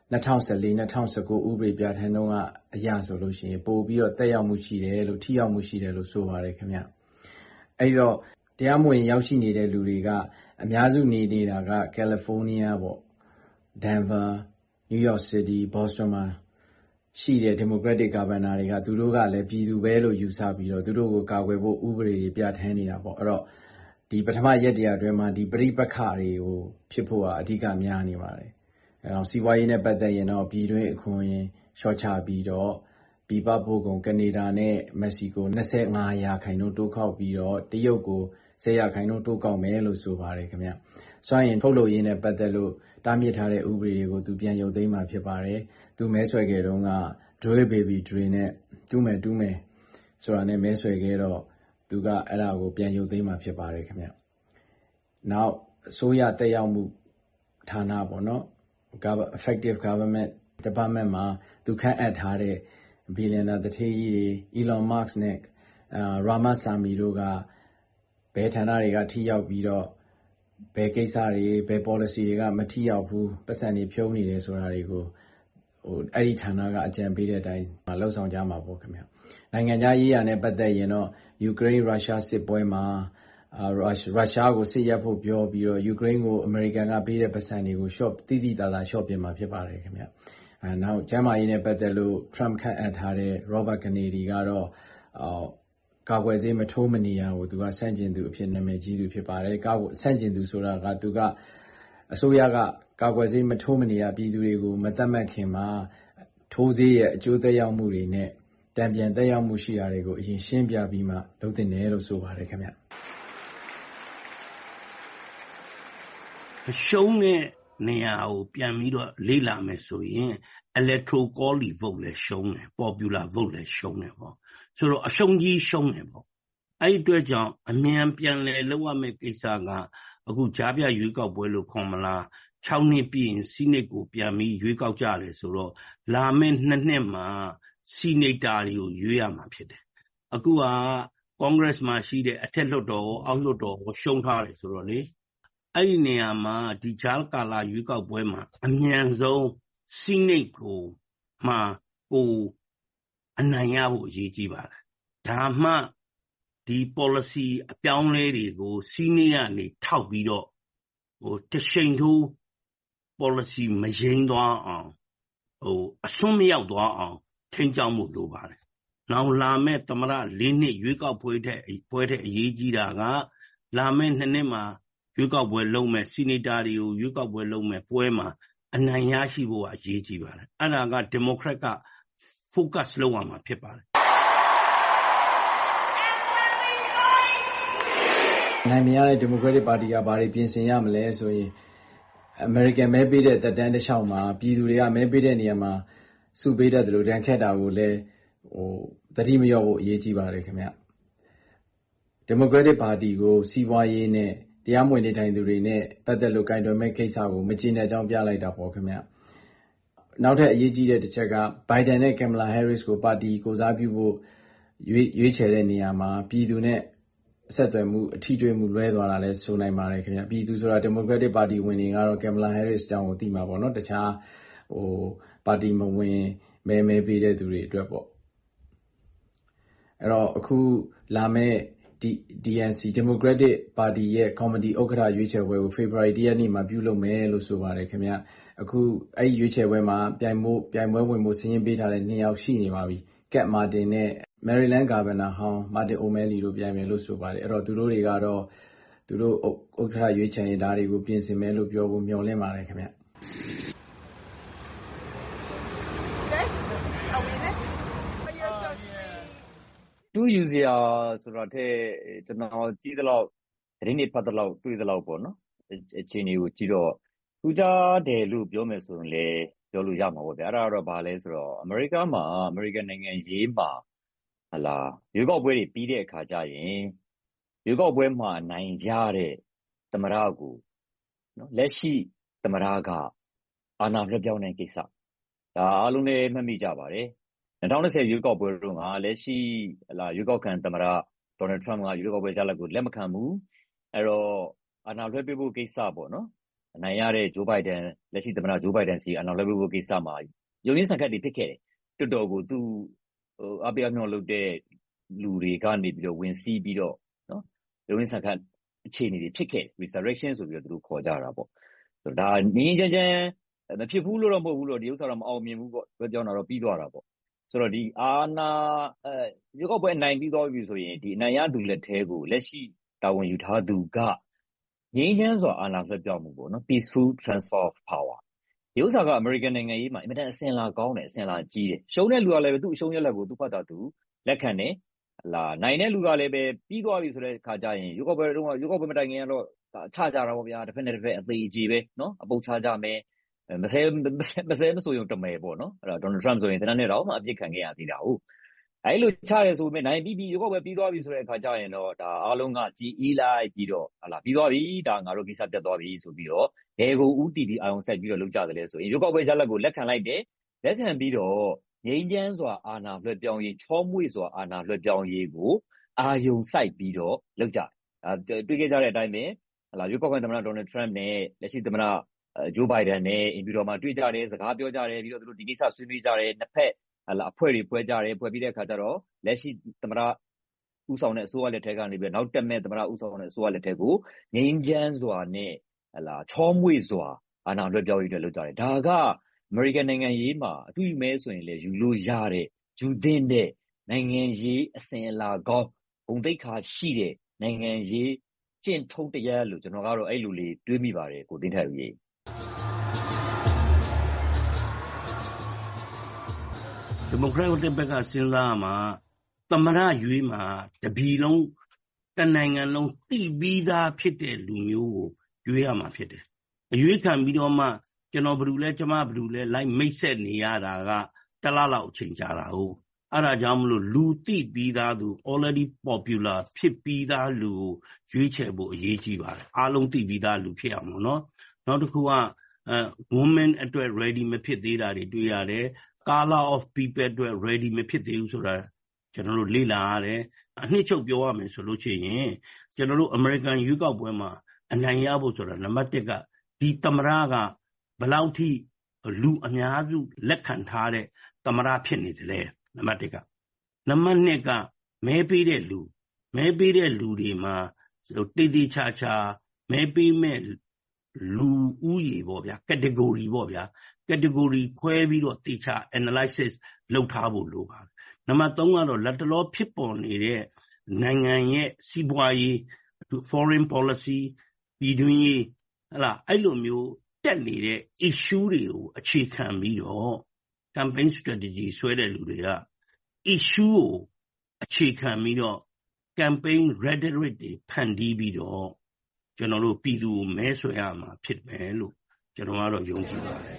2014-2019 ဥပဒေပြဋ္ဌာန်းတုန်းကအရဆိုလို့ရှိရင်ပို့ပြီးတော့တက်ရောက်မှုရှိတယ်လို့ထိရောက်မှုရှိတယ်လို့ဆိုပါတယ်ခင်ဗျအဲ့တော့တရားမဝင်ရောက်ရှိနေတဲ့လူတွေကအများစုနေနေတာက California ပေါ့ Denver, New York City, Boston မှာရှိတဲ့ Democratic Governor တွေကသူတို့ကလည်းပြည်သူပဲလို့ယူဆပြီးတော့သူတို့ကိုကာကွယ်ဖို့ဥပဒေတွေပြဋ္ဌာန်းနေတာပေါ့အဲ့တော့ဒီပထမရက်တရာအတွင်းမှာဒီပဋိပက္ခတွေကိုဖြစ်ဖို့အဓိကများနေပါတယ်အဲ့တော့စီးပွားရေးနဲ့ပတ်သက်ရင်တော့ပြည်တွင်းအခွန်ရင်ရှော့ချပြီးတော့ပြည်ပပို့ကုန်ကနေဒါနဲ့မက္ကဆီကို25%တိုးကောက်ပြီးတော့တရုတ်ကို10%တိုးကောက်မယ်လို့ဆိုပါတယ်ခင်ဗျစွမ်းရင်ထုတ်လုပ်ရေးနဲ့ပတ်သက်လို့တားမြစ်ထားတဲ့ဥပဒေတွေကိုသူပြန်ရုပ်သိမ်းမှာဖြစ်ပါတယ်သူမဲဆွယ်ခဲ့တုန်းက drill baby drill နဲ့တူးမယ်ဆိုတာနဲ့မဲဆွယ်ခဲ့တော့သူကအဲ့ဒါကိုပြန်ရုပ်သိမ်းမှာဖြစ်ပါတယ်ခင်ဗျနောက်အစိုးရတက်ရောက်မှုဌာနပေါ့နော် effective government department မှာသူခန့်အပ်ထားတဲ့ billionaire တထေးကြီးတွေ Elon Musk နဲ့Ramaswamy တို့ကဘယ်ဌာနတွေကထိရောက်ပြီးတော့ဘယ်ကိစ္စတွေဘယ် policy တွေကမထိရောက်ဘူးပတ်စံတွေဖြုံးနေတယ်ဆိုတာတွေကိုအဲ့ဒီဌာနကအကြံပေးတဲ့အတိုင်းလှုပ်ဆောင်ကြမှာပေါ့ခင်ဗျနိုင်ငံခြားရေးရာနဲ့ပတ်သက်ရင်တော့ယူကရိန်းရုရှားစစ်ပွဲမှာရုရှားကိုစစ်ရပ်ဖို့ပြောပြီးတော့ယူကရိန်းကိုအမေရိကန်ကပေးတဲ့ပတ်စံတွေကိုတိတိတသာရှော့ပြမှာဖြစ်ပါတယ်ခင်ဗျနောက်ကျန်းမာရေးနဲ့ပတ်သက်လို့ Trump ခန့်အပ်ထားတဲ့ Robert Kennedy ကတော့ကာကွယ်ဆေးမထိုးမနေရကိုသူကဆန့်ကျင်သူအဖြစ်နာမည်ကြီးသူဖြစ်ပါတယ်ဆန့်ကျင်သူဆိုတာကသူကအစိုးရကကာကွယ်ဆေးမထိုးမနေရပြည်သူတွေကိုမသတ်မှတ်ခင်မှာထိုးဆေးရဲ့အကျိုးသက်ရောက်မှုတွေနဲ့တံပြန်သက်ရောက်မှုရှိတာတွေကိုအရင်ရှင်းပြပြီးမှလုပ်တင်တယ်လို့ဆိုပါတယ်ခင်ဗျရှုံးတဲ့နေရာကိုပြန်ပြီးတော့လေ့လာမယ်ဆိုရင် electoral college vote လည်းရှုံးတယ် popular vote လည်းရှုံးတယ်ပေါ့ဆိုတော့အရှုံးကြီးရှုံးတယ်ပေါ့အဲ့ဒီအတွက်ကြောင့်အမြန်ပြန်လည်လုပ်ရမယ့်ကိစ္စကအခုကြားပြရွေးကောက်ပွဲလို့ခေါ်မလား6နှစ်ပြည့်ရင်စီနိတ်ကိုပြန်ပြီးရွေးကောက်ကြတယ်ဆိုတော့လာမယ့်2နှစ်မှာစီနိတ်တာတွေကိုရွေးရမှာဖြစ်တယ်အခုက Congress မှာရှိတဲ့အထက်လွှတ်တော်ကိုအောက်လွှတ်တော်ကိုရှုံးထားတယ်ဆိုတော့လေအဲ့ဒီနေရာမှာဒီကြားကာလရွေးကောက်ပွဲမှာအမြန်ဆုံးစီနိတ်ကိုမှကိုအနိုင်ရဖို့အရေးကြီးပါတယ်ဒါမှဒီ policy အပြောင်းလဲတွေကိုစီနိတ်ကနေထောက်ပြီးတော့တရှိန်ထိုး policy မရင်းသွားအောင်အစွန်းမရောက်သွားအောင်ထိန်းကျောင်းမှုလိုပါတယ်နောက်လာမဲ့သမရ4နှစ်ရွေးကောက်ပွဲတဲ့အရေးကြီးတာကလာမဲ့2နှစ်မှာရွေးကောက်ပွဲလုပ်မဲ့စီနီတာတွေကိုရွေးကောက်ပွဲလုပ်မဲ့ပွဲမှာအနိုင်ရရှိဖို့အရေးကြီးပါတယ်အဲ့ဒါကဒီမိုကရက်က focus လုပ်ရမှာဖြစ်ပါတယ်နိုင်မြရတဲ့ Democratic Party ကဘာတွေပြင်ဆင်ရမလဲဆိုရင် American မဲပေးတဲ့သက်တမ်းတစ်လျှောက်မှာပြည်သူတွေကမဲပေးတဲ့နေရာမှာစုပေးတတ်တယ်လို့တန်ခက်တာကိုလည်းသတိမလျော့ဖို့အရေးကြီးပါတယ်ခင်ဗျ Democratic Party ကိုစီးပွားရေးနဲ့တရားမဝင်နေထိုင်သူတွေနဲ့ပတ်သက်လို့ကင်တွယ်မဲ့ကိစ္စကိုမကျေနပ်ကြောင်းပြလိုက်တာပေါ့ခင်ဗျနောက်ထပ်အရေးကြီးတဲ့တစ်ချက်က Biden နဲ့ Kamala Harris ကိုပါတီကိုစားပြုဖို့ရွေးချယ်တဲ့နေရာမှာပြည်သူနဲ့ဆက်သွယ်မှုအထီးတွေ့မှုလွဲသွားတာလဲဆိုနိုင်ပါတယ်ခင်ဗျပြည်သူဆိုတာ Democratic Party ဝင်တွေကတော့ Kamala Harris တောင်းကိုသိမှာပေါ့နော်တခြားပါတီမဝင်မဲပေးတဲ့သူတွေအတွက်ပေါ့အဲ့တော့အခုလာမဲ့DNC Democratic Party ရဲ့ Committee ဥက္ကဋ္ဌရွေးချယ်ပွဲကို February 1 ရက်နေ့မှာပြုလုပ်မယ်လို့ဆိုပါတယ်ခင်ဗျအခုအဲ့ဒီရွေးချယ်ပွဲမှာပြိုင်ပွဲဝင်ဖို့စာရင်းပေးထားတဲ့2ယောက်ရှိနေပါပြီ Kat Martin နဲ့ Maryland Governor ဟောင်း Martin O'Malley တို့ပြိုင်မယ်လို့ဆိုပါတယ်အဲ့တော့သူတို့တွေကတော့သူတို့ဥက္ကဋ္ဌရွေးချယ်ရင်ဒါတွေကိုပြင်ဆင်မယ်လို့ပြောဖို့မျှော်လင့်ပါတယ်ခင်ဗျတူယူစရာဆိုတော့တဲ့ကျွန်တော်ကြည့်သလောက်သတင်းတွေဖတ်သလောက်တွေ့သလောက်ပေါ့နော်အခြေအနေကိုကြည့်တော့ထူးခြားတယ်လို့ပြောမယ်ဆိုရင်လည်းပြောလို့ရမှာပေါ့ဗျာအဲ့ဒါတော့ဘာလဲဆိုတော့အမေရိကန်နိုင်ငံရေးမှာဟလာရွေးကောက်ပွဲတွေပြီးတဲ့အခါကျရင်ရွေးကောက်ပွဲမှာနိုင်ရတဲ့သမ္မတကိုနော်လက်ရှိသမ္မတကအာဏာလွှဲပြောင်းတဲ့ကိစ္စဒါအားလုံးလည်းမှတ်မိကြပါတယ်2020ရွေးကောက်ပွဲတုန်းကလက်ရှိဟလာရွေးကောက်ခံသမ္မတဒေါ်နယ်ထရမ့်ကရွေးကောက်ပွဲရလဒ်ကိုလက်မခံဘူးအဲ့တော့အာဏာလွှဲပေးဖို့ကိစ္စပေါ့နော်အနိုင်ရတဲ့ဂျိုးဘိုင်ဒန်လက်ရှိသမ္မတဂျိုးဘိုင်ဒန်စီအာဏာလွှဲပေးဖို့ကိစ္စမှာရုံရင်းဆန်ခတ်တွေဖြစ်ခဲ့တယ်တော်တော်ကိုသူအပြည့်အစုံလုပ်တဲ့လူတွေကနေပြီးတော့ဝင်စီးပြီးတော့နော်ရုံရင်းဆန်ခတ်အခြေအနေတွေဖြစ်ခဲ့ resurrection ဆိုပြီးတော့သူတို့ခေါ်ကြတာပေါ့ဒါငင်းချမ်းမဖြစ်ဘူးလို့တော့မဟုတ်ဘူးလို့ဒီဥစ္စာတော့မအောင်မြင်ဘူးပေါ့ပြောကြောင်းတော့ပြီးသွားတာပေါ့ဆိုတော့ဒီအာနာရွေးကောက်ပွဲနိုင်ပြီးသွားပြီဆိုရင်ဒီအနိုင်ရသူလက်ထဲကိုလက်ရှိတာဝန်ယူထားသူကငြိမ်းချမ်းစွာအာဏာလွှဲပြောင်းမှုပေါ့နော် peaceful transfer of power ဒီဥစ္စာကအမေရိကန်နိုင်ငံရေးမှာအင်မတန်အစင်လာကောင်းတယ်အစင်လာကြီးတယ်ရှုံးတဲ့လူကလည်းသူ့အရှုံးရလက်ကိုသူ့ဖတ်တာသူလက်ခံတယ်လာနိုင်တဲ့လူကလည်းပဲပြီးသွားပြီဆိုတဲ့ခါကျရင်ရွေးကောက်ပွဲတုန်းကရွေးကောက်ပွဲမတိုင်ခင်ကတော့ချကြတာပေါ့ဗျာတစ်ဖက်နဲ့တစ်ဖက်အသေးအကြီးပဲနော်အပုတ်ချကြမယ်မဆဲမဆိုရင်တမယ်ပေါ့နော်အဲ့တော့ဒေါ်နယ်ထရမ့်ဆိုရင်တနက်နေ့တော့မှအပြစ်ခံခဲ့ရသေးတာဟုတ်အဲ့လိုချရဲဆိုပေမဲ့နိုင်ပြီးရွေးကောက်ပွဲပြီးသွားပြီဆိုတဲ့အခါကျရင်တော့ဒါအားလုံးကကြည်အေးလိုက်ပြီးတော့ဟာလာပြီးသွားပြီဒါငါတို့ကိစ္စပြတ်သွားပြီဆိုပြီးတော့ဘယ်ကိုဦးတီပြီးအာရုံစိုက်ပြီးတော့လုပ်ကြတယ်လဲဆိုရင်ရွေးကောက်ပွဲရလဒ်ကိုလက်ခံလိုက်တယ်လက်ခံပြီးတော့ငြိမ်းချမ်းစွာအာဏာလွှဲပြောင်းရေးချောမွေ့စွာအာဏာလွှဲပြောင်းရေးကိုအာရုံစိုက်ပြီးတော့လုပ်ကြတယ်တွေ့ခဲ့ကြတဲ့အတိုင်းပဲဟာလာရွေးကောက်ပွဲသမ္မတဒေါ်နယ်ထရမ့်နဲ့လက်ရှိသမ္မတဂျိုးဘိုင်ဒန်နဲ့အင်ပြည်တော်မှာတွေ့ကြတယ်စကားပြောကြတယ်ပြီးတော့သူတို့ဒီကိစ္စဆွေးနွေးကြတယ်နှစ်ဖက်အဖွဲ့တွေဖွဲ့ကြတယ်ဖွဲ့ပြီးတဲ့အခါကျတော့လက်ရှိသမ္မတဦးဆောင်တဲ့အစိုးရလက်ထက်ကနေပြီးနောက်တက်မဲ့သမ္မတဦးဆောင်တဲ့အစိုးရလက်ထက်ကိုငြိမ်းချမ်းစွာနဲ့ချောမွေ့စွာအာဏာလွှဲပြောင်းရေးတွေလုပ်ကြတယ်ဒါကအမေရိကန်နိုင်ငံရေးမှာအထူးယူမဲဆိုရင်လည်းယူလို့ရတဲ့ယူသင့်တဲ့နိုင်ငံရေးအစဉ်အလာကောင်းဂုဏ်သိက္ခာရှိတဲ့နိုင်ငံရေးကျင့်ထုံးတရားလို့ကျွန်တော်ကတော့အဲ့လိုလေးတွေးမိပါတယ်ကိုသိန်းထိုက်ဦးကြီးဒီမိုကရက်တစ်ဘက်ကစဉ်းစားမှာသမ္မတရွေးမှာတပြည်လုံးတနိုင်ငံလုံးတိပြီးသားဖြစ်တဲ့လူမျိုးကိုရွေးရမှာဖြစ်တယ်အရွေးခံပြီးတော့မှကျွန်တော်ဘယ်သူလဲကျမဘယ်သူလဲလိုက်မိတ်ဆက်နေရတာကတလလောက်အချိန်ကြာတာဟုတ်အဲ့ဒါကြောင့်မလို့လူတိပြီးသားသူ already popular ဖြစ်ပြီးသားလူကိုရွေးချယ်ဖို့အရေးကြီးပါတယ်အားလုံးတိပြီးသားလူဖြစ်အောင်လို့နော်နောက်တစ်ခုကwomen အတွက် ready မဖြစ်သေးတာတွေတွေ့ရတယ်color of people အတွက် ready မဖြစ်သေးဘူးဆိုတာကျွန်တော်တို့လေ့လာရတယ်အနှစ်ချုပ်ပြောရမယ်ဆိုလို့ရှိရင်ကျွန်တော်တို့ American ရွေးကောက်ပွဲမှာအနိုင်ရဖို့ဆိုတာနံပါတ်1ကဒီသမ္မတကဘယ်လောက်ထိလူအများစုလက်ခံထားတဲ့သမ္မတဖြစ်နေတယ်လဲနံပါတ်1ကနံပါတ်2ကမဲပေးတဲ့လူတွေမှာတိတိချာချာမဲပေးမဲ့လူဦးရေပေါ့ဗျာ category ပေါ့ဗျာ category ခွဲပြီးတော့တေချာ analysis လုပ်ထားဖို့လိုပါတယ်နံပါတ်3ကတော့လက်တလောဖြစ်ပေါ်နေတဲ့နိုင်ငံရဲ့စီးပွားရေး foreign policy ပြည်တွင်းရေးဟလာအဲ့လိုမျိုးတက်နေတဲ့ issue တွေကိုအခြေခံပြီးတော့ campaign strategy ဆွဲတဲ့လူတွေက issue ကိုအခြေခံပြီးတော့ campaign rhetoric တွေဖန်တီးပြီးတော့ကျွန်တော်တို့ပြည်သူကိုမဲဆွယ်ရမှာဖြစ်မယ်လို့ကျွန်တော်ကတော့ယုံကြည်ပါတယ်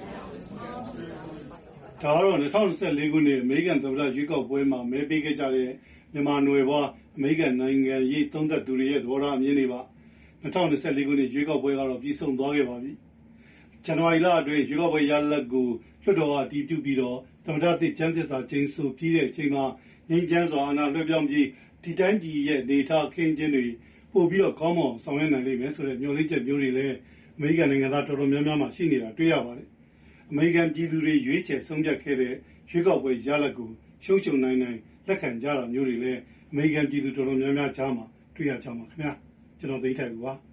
ဒါကတော့2024ခုနှစ်အမေရိကန်သမ္မတရွေးကောက်ပွဲမှာမဲပေးခဲ့ကြတဲ့မြန်မာနွယ်ဘွားအမေရိကန်နိုင်ငံရေးသုံးသပ်သူတွေရဲ့သဘောထားအမြင်တွေပါ2024ခုနှစ်ရွေးကောက်ပွဲကတော့ပြီးဆုံးသွားခဲ့ပါပြီဇန်နဝါရီလအတွင်းရွေးကောက်ပွဲရလဒ်ကိုလွှတ်တော်ကအတည်ပြုပြီးတော့သမ္မတသစ်ကျမ်းသစ္စာကျိန်ဆိုပြီးတဲ့အချိန်မှာငြိမ်းချမ်းစွာအာဏာလွှဲပြောင်းပြီးဒီတိုင်းပြည်ရဲ့ဒေသခင်းချင်းတွေပို့ပြီးတော့ကောင်းမွန်ဆောင်ရွက်နိုင်လိမ့်မယ်ဆိုတဲ့မျှော်လင့်ချက်မျိုးတွေလည်းအမေရိကန်နိုင်ငံသားတော်တော်များများမှရှိနေတာတွေ့ရပါတယ်အမေရိကန်ပြည်သူတွေရွေးချယ်ဆုံးဖြတ်ခဲ့တဲ့ရွေးကောက်ပွဲရလဒ်ကိုရှုံးချုံနိုင်လက်ခံကြတာမျိုးတွေလည်းအမေရိကန်ပြည်သူတော်တော်များများကြားမှာတွေ့ရကြမှာခင်ဗျာကျွန်တော်သိထိုက်ပါ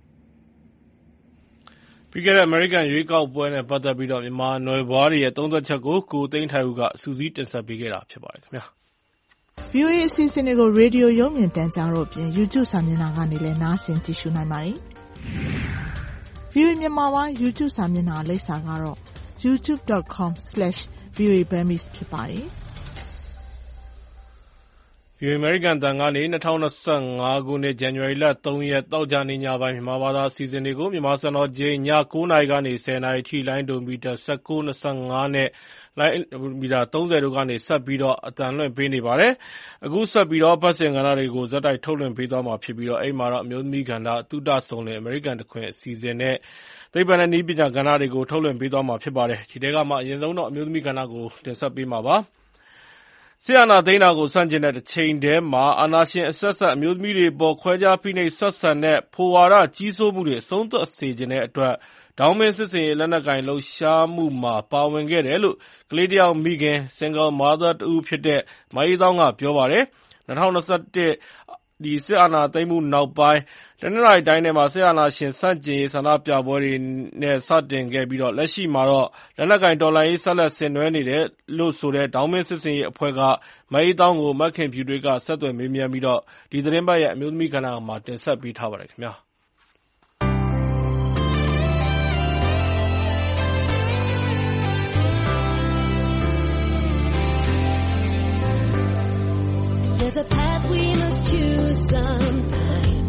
ပြီးခဲ့တဲ့ American ရွေးကောက်ပွဲနဲ့ပတ်သက်ပြီးတော့မြန်မာနွယ်ဘွားတွေရဲ့သုံးသပ်ချက်ကိုသိန်းထိုက်ဦးကစူးစီးတင်ဆက်ပေးခဲ့တာဖြစ်ပါတယ်ခင်ဗျာ VOA အစီအစဉ်တွေကိုရေဒီယိုရုပ်မြင်သံကြားတို့အပြင် YouTube စာမျက်နှာကနေလည်းနားဆင်ကြည့်ရှုနိုင်ပါတယ်။ VOA မြန်မာပိုင်း YouTube စာမျက်နှာလိပ်စာကတော့ youtube.com/voaburmese ဖြစ်ပါတယ်။ VOA အမေရိကန်အသံကနေ2025ခုနှစ် ဇန်နဝါရီလ 3 ရက်သောကြာနေ့ညပိုင်းမြန်မာဘာသာအစီအစဉ်တွေကိုမြန်မာစံတော်ချိန်ည9:00နာရီကနေ10:00နာရီထိလိုင်းဒိုမီတာ19, 25နဲ့လိုင်းမီတာ30တို့ကနေဆက်ပြီးအသံလွှင့်ပေးနေပါတယ်။အခုဆက်ပြီးပတ်စဉ်ကဏ္ဍတွေကိုဇက်တိုက်ထုတ်လွှင့်ပေးသွားမှာဖြစ်ပြီးအဲ့မှာတော့အမျိုးသမီးကဏ္ဍ၊သုတဆုံလင်အမေရိကန်တခွင်အစီအစဉ်နဲ့သိပ္ပံနဲ့နည်းပညာကဏ္ဍတွေကိုထုတ်လွှင့်ပေးသွားမှာဖြစ်ပါတယ်။ဒီထဲကမှအရင်ဆုံးအမျိုးသမီးကဏ္ဍကိုတင်ဆက်ပေးမှာပါ။စစ်အာဏာသိမ်းတာကိုဆန့်ကျင်တဲ့တချိန်တည်းမှာအာဏာရှင်အဆက်ဆက်အမျိုးသမီးတွေအပေါ်ခွဲခြားဖိနှိပ်ဆက်ဆံတဲ့ဖိုဝါဒကြီးစိုးမှုတွေအဆုံးသတ်စေချင်တဲ့အတွက်ဒေါင်းမင်းစစ်ဆင်ရေးလက်နက်ကိုင်လှုပ်ရှားမှုမှာပါဝင်ခဲ့တယ်လို့ကလေးတယောက်မိခင် Single Mother တဦးဖြစ်တဲ့မအေးသောင်းကပြောပါတယ်။2021စစ်အာဏာသိမ်းမှုနောက်ပိုင်းတနင်္သာရီတိုင်းထဲမှာစစ်အာဏာရှင်ဆန့်ကျင်ရေးဆန္ဒပြပွဲတွေနဲ့စတင်ခဲ့ပြီးလက်ရှိမှာတော့လက်နက်ကိုင်တော်လှန်ရေးဆက်လက်ဆင်နွှဲနေတယ်လို့ဆိုတဲ့ဒေါင်းမင်းစစ်ဆင်ရေးအဖွဲ့ကမအေးသောင်းကိုမခင်ဖြူတွေကဆက်သွယ်မေးမြန်းပြီးဒီသတင်းပတ်ရဲ့အမျိုးသမီးကဏ္ဍမှာတင်ဆက်ပေးထားပါတယ်ခင်ဗျာ။ There's a path we must choose sometime.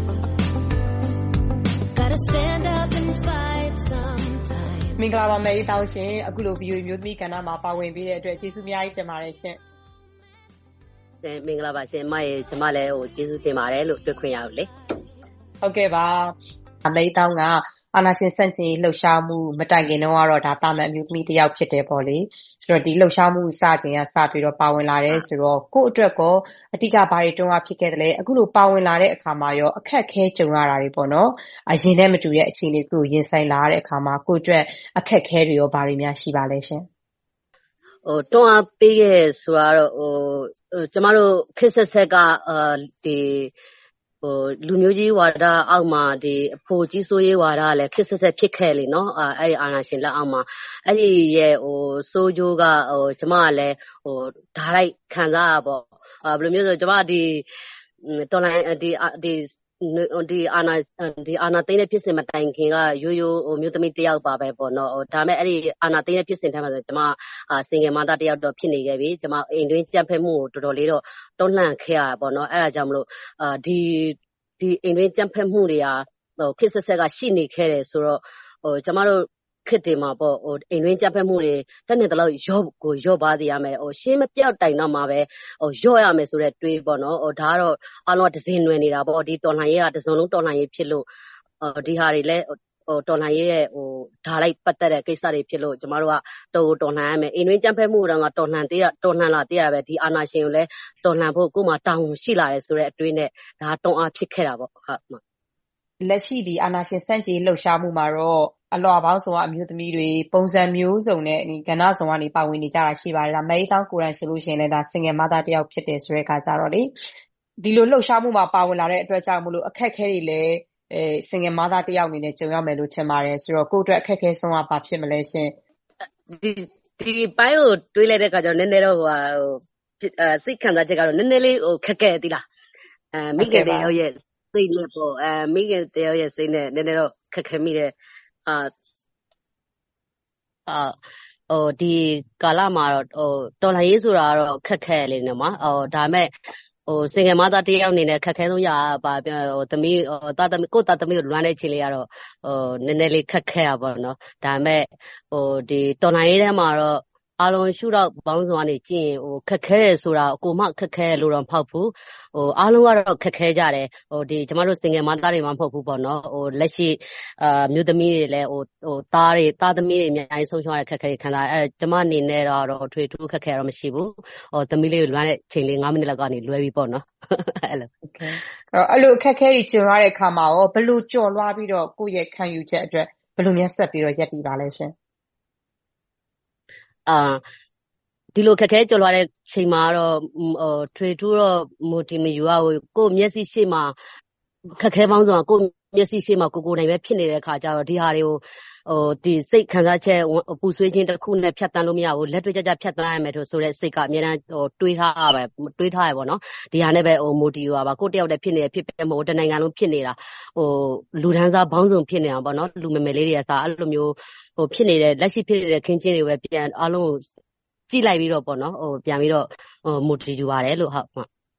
Gotta stand up and fight sometime. မင်္ဂလာပါမယ်တောင်းရှင်အခုလို VOA မျိုးသမီးကဏ္ဍမှာပါဝင်ပေးတဲ့အတွက်ကျေးဇူးအများကြီးတင်ပါတယ်ရှင်မင်္ဂလာပါရှင်မရေကျွန်မလည်းကျေးဇူးတင်ပါတယ်လို့တွေ့ခွင့်ရလို့လေဟုတ်ကဲ့ပါအမေတောင်းကအာနာရှင်စန့်ကျင်လှုပ်ရှားမှုမတိုင်ခင်တော့ကတော့ဒါတာမန်အမျိုးသမီးတစ်ယောက်ဖြစ်တယ်ပေါ့လေဆိုတော့ဒီလှုပ်ရှားမှုစခြင်းကစပြီးတော့ပါဝင်လာတယ်ဆိုတော့ကိုယ့်အတွက်ကောအဓိကဘာတွေတွန်းအားဖြစ်ခဲ့တယ်လဲအခုလိုပါဝင်လာတဲ့အခါမှာရောအခက်ခဲကြုံရတာတွေပေါ့နော်အရင်နဲ့မတူတဲ့အခြေအနေကိုရင်ဆိုင်လာတဲ့အခါမှာကိုယ့်အတွက်အခက်ခဲတွေရောဘာတွေများရှိပါလဲရှင်တွန်းအားပေးခဲ့ဆိုတော့ကျမတို့ခေတ်ဆက်ဆက်ကဒီလူမျိုးကြီးဝါဒအောက်မှာဒီအဖို့ကြီးစိုးရေးဝါဒလည်းခေတ်ဆက်ဆက်ဖြစ်ခဲ့လေနော်အဲ့ဒီအာဏာရှင်လက်အောက်မှာအဲ့ဒီရဲ့စိုးကြိုးကကျမကလည်းဓာတ်လိုက်ခံစားရပေါ့ဘယ်လိုမျိုးဆိုကျမဒီတော်လိုင်းဒီအာဏာသိမ်းတဲ့ဖြစ်စဉ်မတိုင်ခင်ကရိုးရိုးမျိုးသမီးတယောက်ပါပဲပေါ့နော်ဒါပေမဲ့အဲ့ဒီအာဏာသိမ်းတဲ့ဖြစ်စဉ်ထဲမှာဆိုကျမsingle motherတယောက်တော့ဖြစ်နေခဲ့ပြီကျမအိမ်တွင်းကြမ်းဖက်မှုကိုတော်တော်လေးတော့တွန်းလှန်ခဲ့ရပါပေါ့နော်အဲ့ဒါကြောင့်မလို့ဒီအိမ်တွင်းကြမ်းဖက်မှုတွေဟာခေတ်ဆက်ဆက်ကရှိနေခဲ့တယ်ဆိုတော့ကျမတို့ခစ်တင်မှာပေါ့အိမ်တွင်းကြပ်ဖက်မှုတွေတက်နေတော့ရော့ပါသေးရမယ်ရှင်းမပြောက်တိုင်တော့မှာပဲရော့ရမယ်ဆိုတဲ့တွေးပေါ့နော်ဒါကတော့အားလုံးကဒဇင်နွယ်နေတာပေါ့ဒီတော်လှန်ရေးကဒဇုံလုံးတော်လှန်ရေးဖြစ်လို့ဒီဟာတွေလည်းတော်လှန်ရေးရဲ့ဓာတ်လိုက်ပတ်သက်တဲ့ကိစ္စတွေဖြစ်လို့ကျမတို့ကတော်လှန်ရမယ်အိမ်တွင်းကြပ်ဖက်မှုတော့ကတော်လှန်လာသေးရပဲဒီအာဏာရှင်ကိုလည်းတော်လှန်ဖို့ကိုယ်မှတောင်းရှိလာတယ်ဆိုတဲ့အတွေးနဲ့ဒါတွန်းအားဖြစ်ခဲ့တာပေါ့ဟုတ်လက်ရှိဒီအာဏာရှင်စန့်ကျင်လှုပ်ရှားမှုမှာတော့အလွှာပေါင်းစုံအမျိုးသမီးတွေပုံစံမျိုးစုံနဲ့ဒီကဏ္ဍစုံကနေပါဝင်နေကြတာရှိပါတယ်ဒါမဲတောင်းကိုယ်တိုင်ဆိုလို့ရှိရင်လည်းဒါ single mother တယောက်ဖြစ်တယ်ဆိုတဲ့အခါကျတော့လေဒီလိုလှုပ်ရှားမှုမှာပါဝင်လာတဲ့အတွက်ကြောင့်မလို့အခက်အခဲတွေလည်းsingle mother တယောက်အနေနဲ့ကြုံရမယ်လို့ထင်ပါတယ်ဆိုတော့ကိုယ့်အတွက်အခက်အခဲဆုံးကဘာဖြစ်မလဲရှင်ဒီပိုင်းကိုတွေးလိုက်တဲ့အခါကျတော့နည်းနည်းတော့စိတ်ခံစားချက်ကတော့နည်းနည်းလေးခက်ခဲသီးလားမိခင်တယောက်ရဲ့စိတ်နဲ့ပေါ့မိခင်တယောက်ရဲ့စိတ်နဲ့နည်းနည်းတော့ခက်ခဲမိတယ်ဒီကာလမှာတော့တော်လှန်ရေးဆိုတာကတော့ခက်ခဲလေးနော်မဒါပေမဲ့single mother တယောက်အနေနဲ့ခက်ခဲဆုံးရပါသမီးကိုသားသမီးကိုလွမ်းတဲ့ချိန်လေးကတော့နည်းနည်းလေးခက်ခဲရပါတော့ဒါပေမဲ့ဒီတော်လှန်ရေးထဲမှာတော့အားလုံးရှုတော့ပေါင်းစုံကနေကြည့်ရင်ခက်ခဲတယ်ဆိုတာကိုမှခက်ခဲလို့တော့မဟုတ်ဘူးအားလုံးကတော့ခက်ခဲကြတယ်ဒီကျမတို့ single mother တွေမှမဟုတ်ဘူးပေါ့နော်လက်ရှိမြို့သမီးတွေလည်းသားသမီးတွေအများကြီးဆုံးရှုံးရတဲ့ခက်ခဲခံစားကျမအနေနဲ့တော့ထွေထူးခက်ခဲတော့မရှိဘူးသမီးလေးကိုလွမ်းတဲ့ချိန်လေး9မိနစ်လောက်ကနေလွဲပြီးပေါ့နော်အဲ့လိုအဲ့လိုခက်ခဲကြီးကျော်ရတဲ့အခါမှာရောဘယ်လိုကျော်လွှားပြီးတော့ကိုယ့်ရဲ့ခံယူချက်အတွက်ဘယ်လိုများဆက်ပြီးတော့ရပ်တည်ပါလဲရှင်ဒီလိုခက်ခဲကြော်လွှားတဲ့ချိန်မှာတော့ထွေထူးတော့မိုတီမယူရဘူးကိုမျက်စိရှိမှခက်ခဲပေါင်းစုံကိုမျက်စိရှိမှကိုနိုင်ပဲဖြစ်နေတဲ့အခါကျတော့ဒီဟာတွေကိုဒီစိတ်ခံစားချက်ပူဆွေးခြင်းတစ်ခုနဲ့ဖြတ်တန်းလို့မရဘူးလက်တွေ့ကြဖြတ်တန်းရမယ်ဆိုတဲ့စိတ်ကအများအားတွေးထားရပေါ့နော်ဒီဟာနဲ့ပဲမိုတီယူရပါကိုတယောက်တည်းဖြစ်နေဖြစ်ပဲမဟုတ်တနိုင်ငံလုံးဖြစ်နေတာလူဒန်းစားပေါင်းစုံဖြစ်နေတာပေါ့နော်လူမမယ်လေးတွေကစားအဲ့လိုမျိုးဖြစ်နေတဲ့လက်ရှိဖြစ်နေတဲ့ခင်းချင်းတွေပဲပြန်အားလုံးကြည့်လိုက်ပြီးတော့ပေါ့နော်ပြန်ပြီးတော့မိုတီယူရတယ်လို့ဟုတ်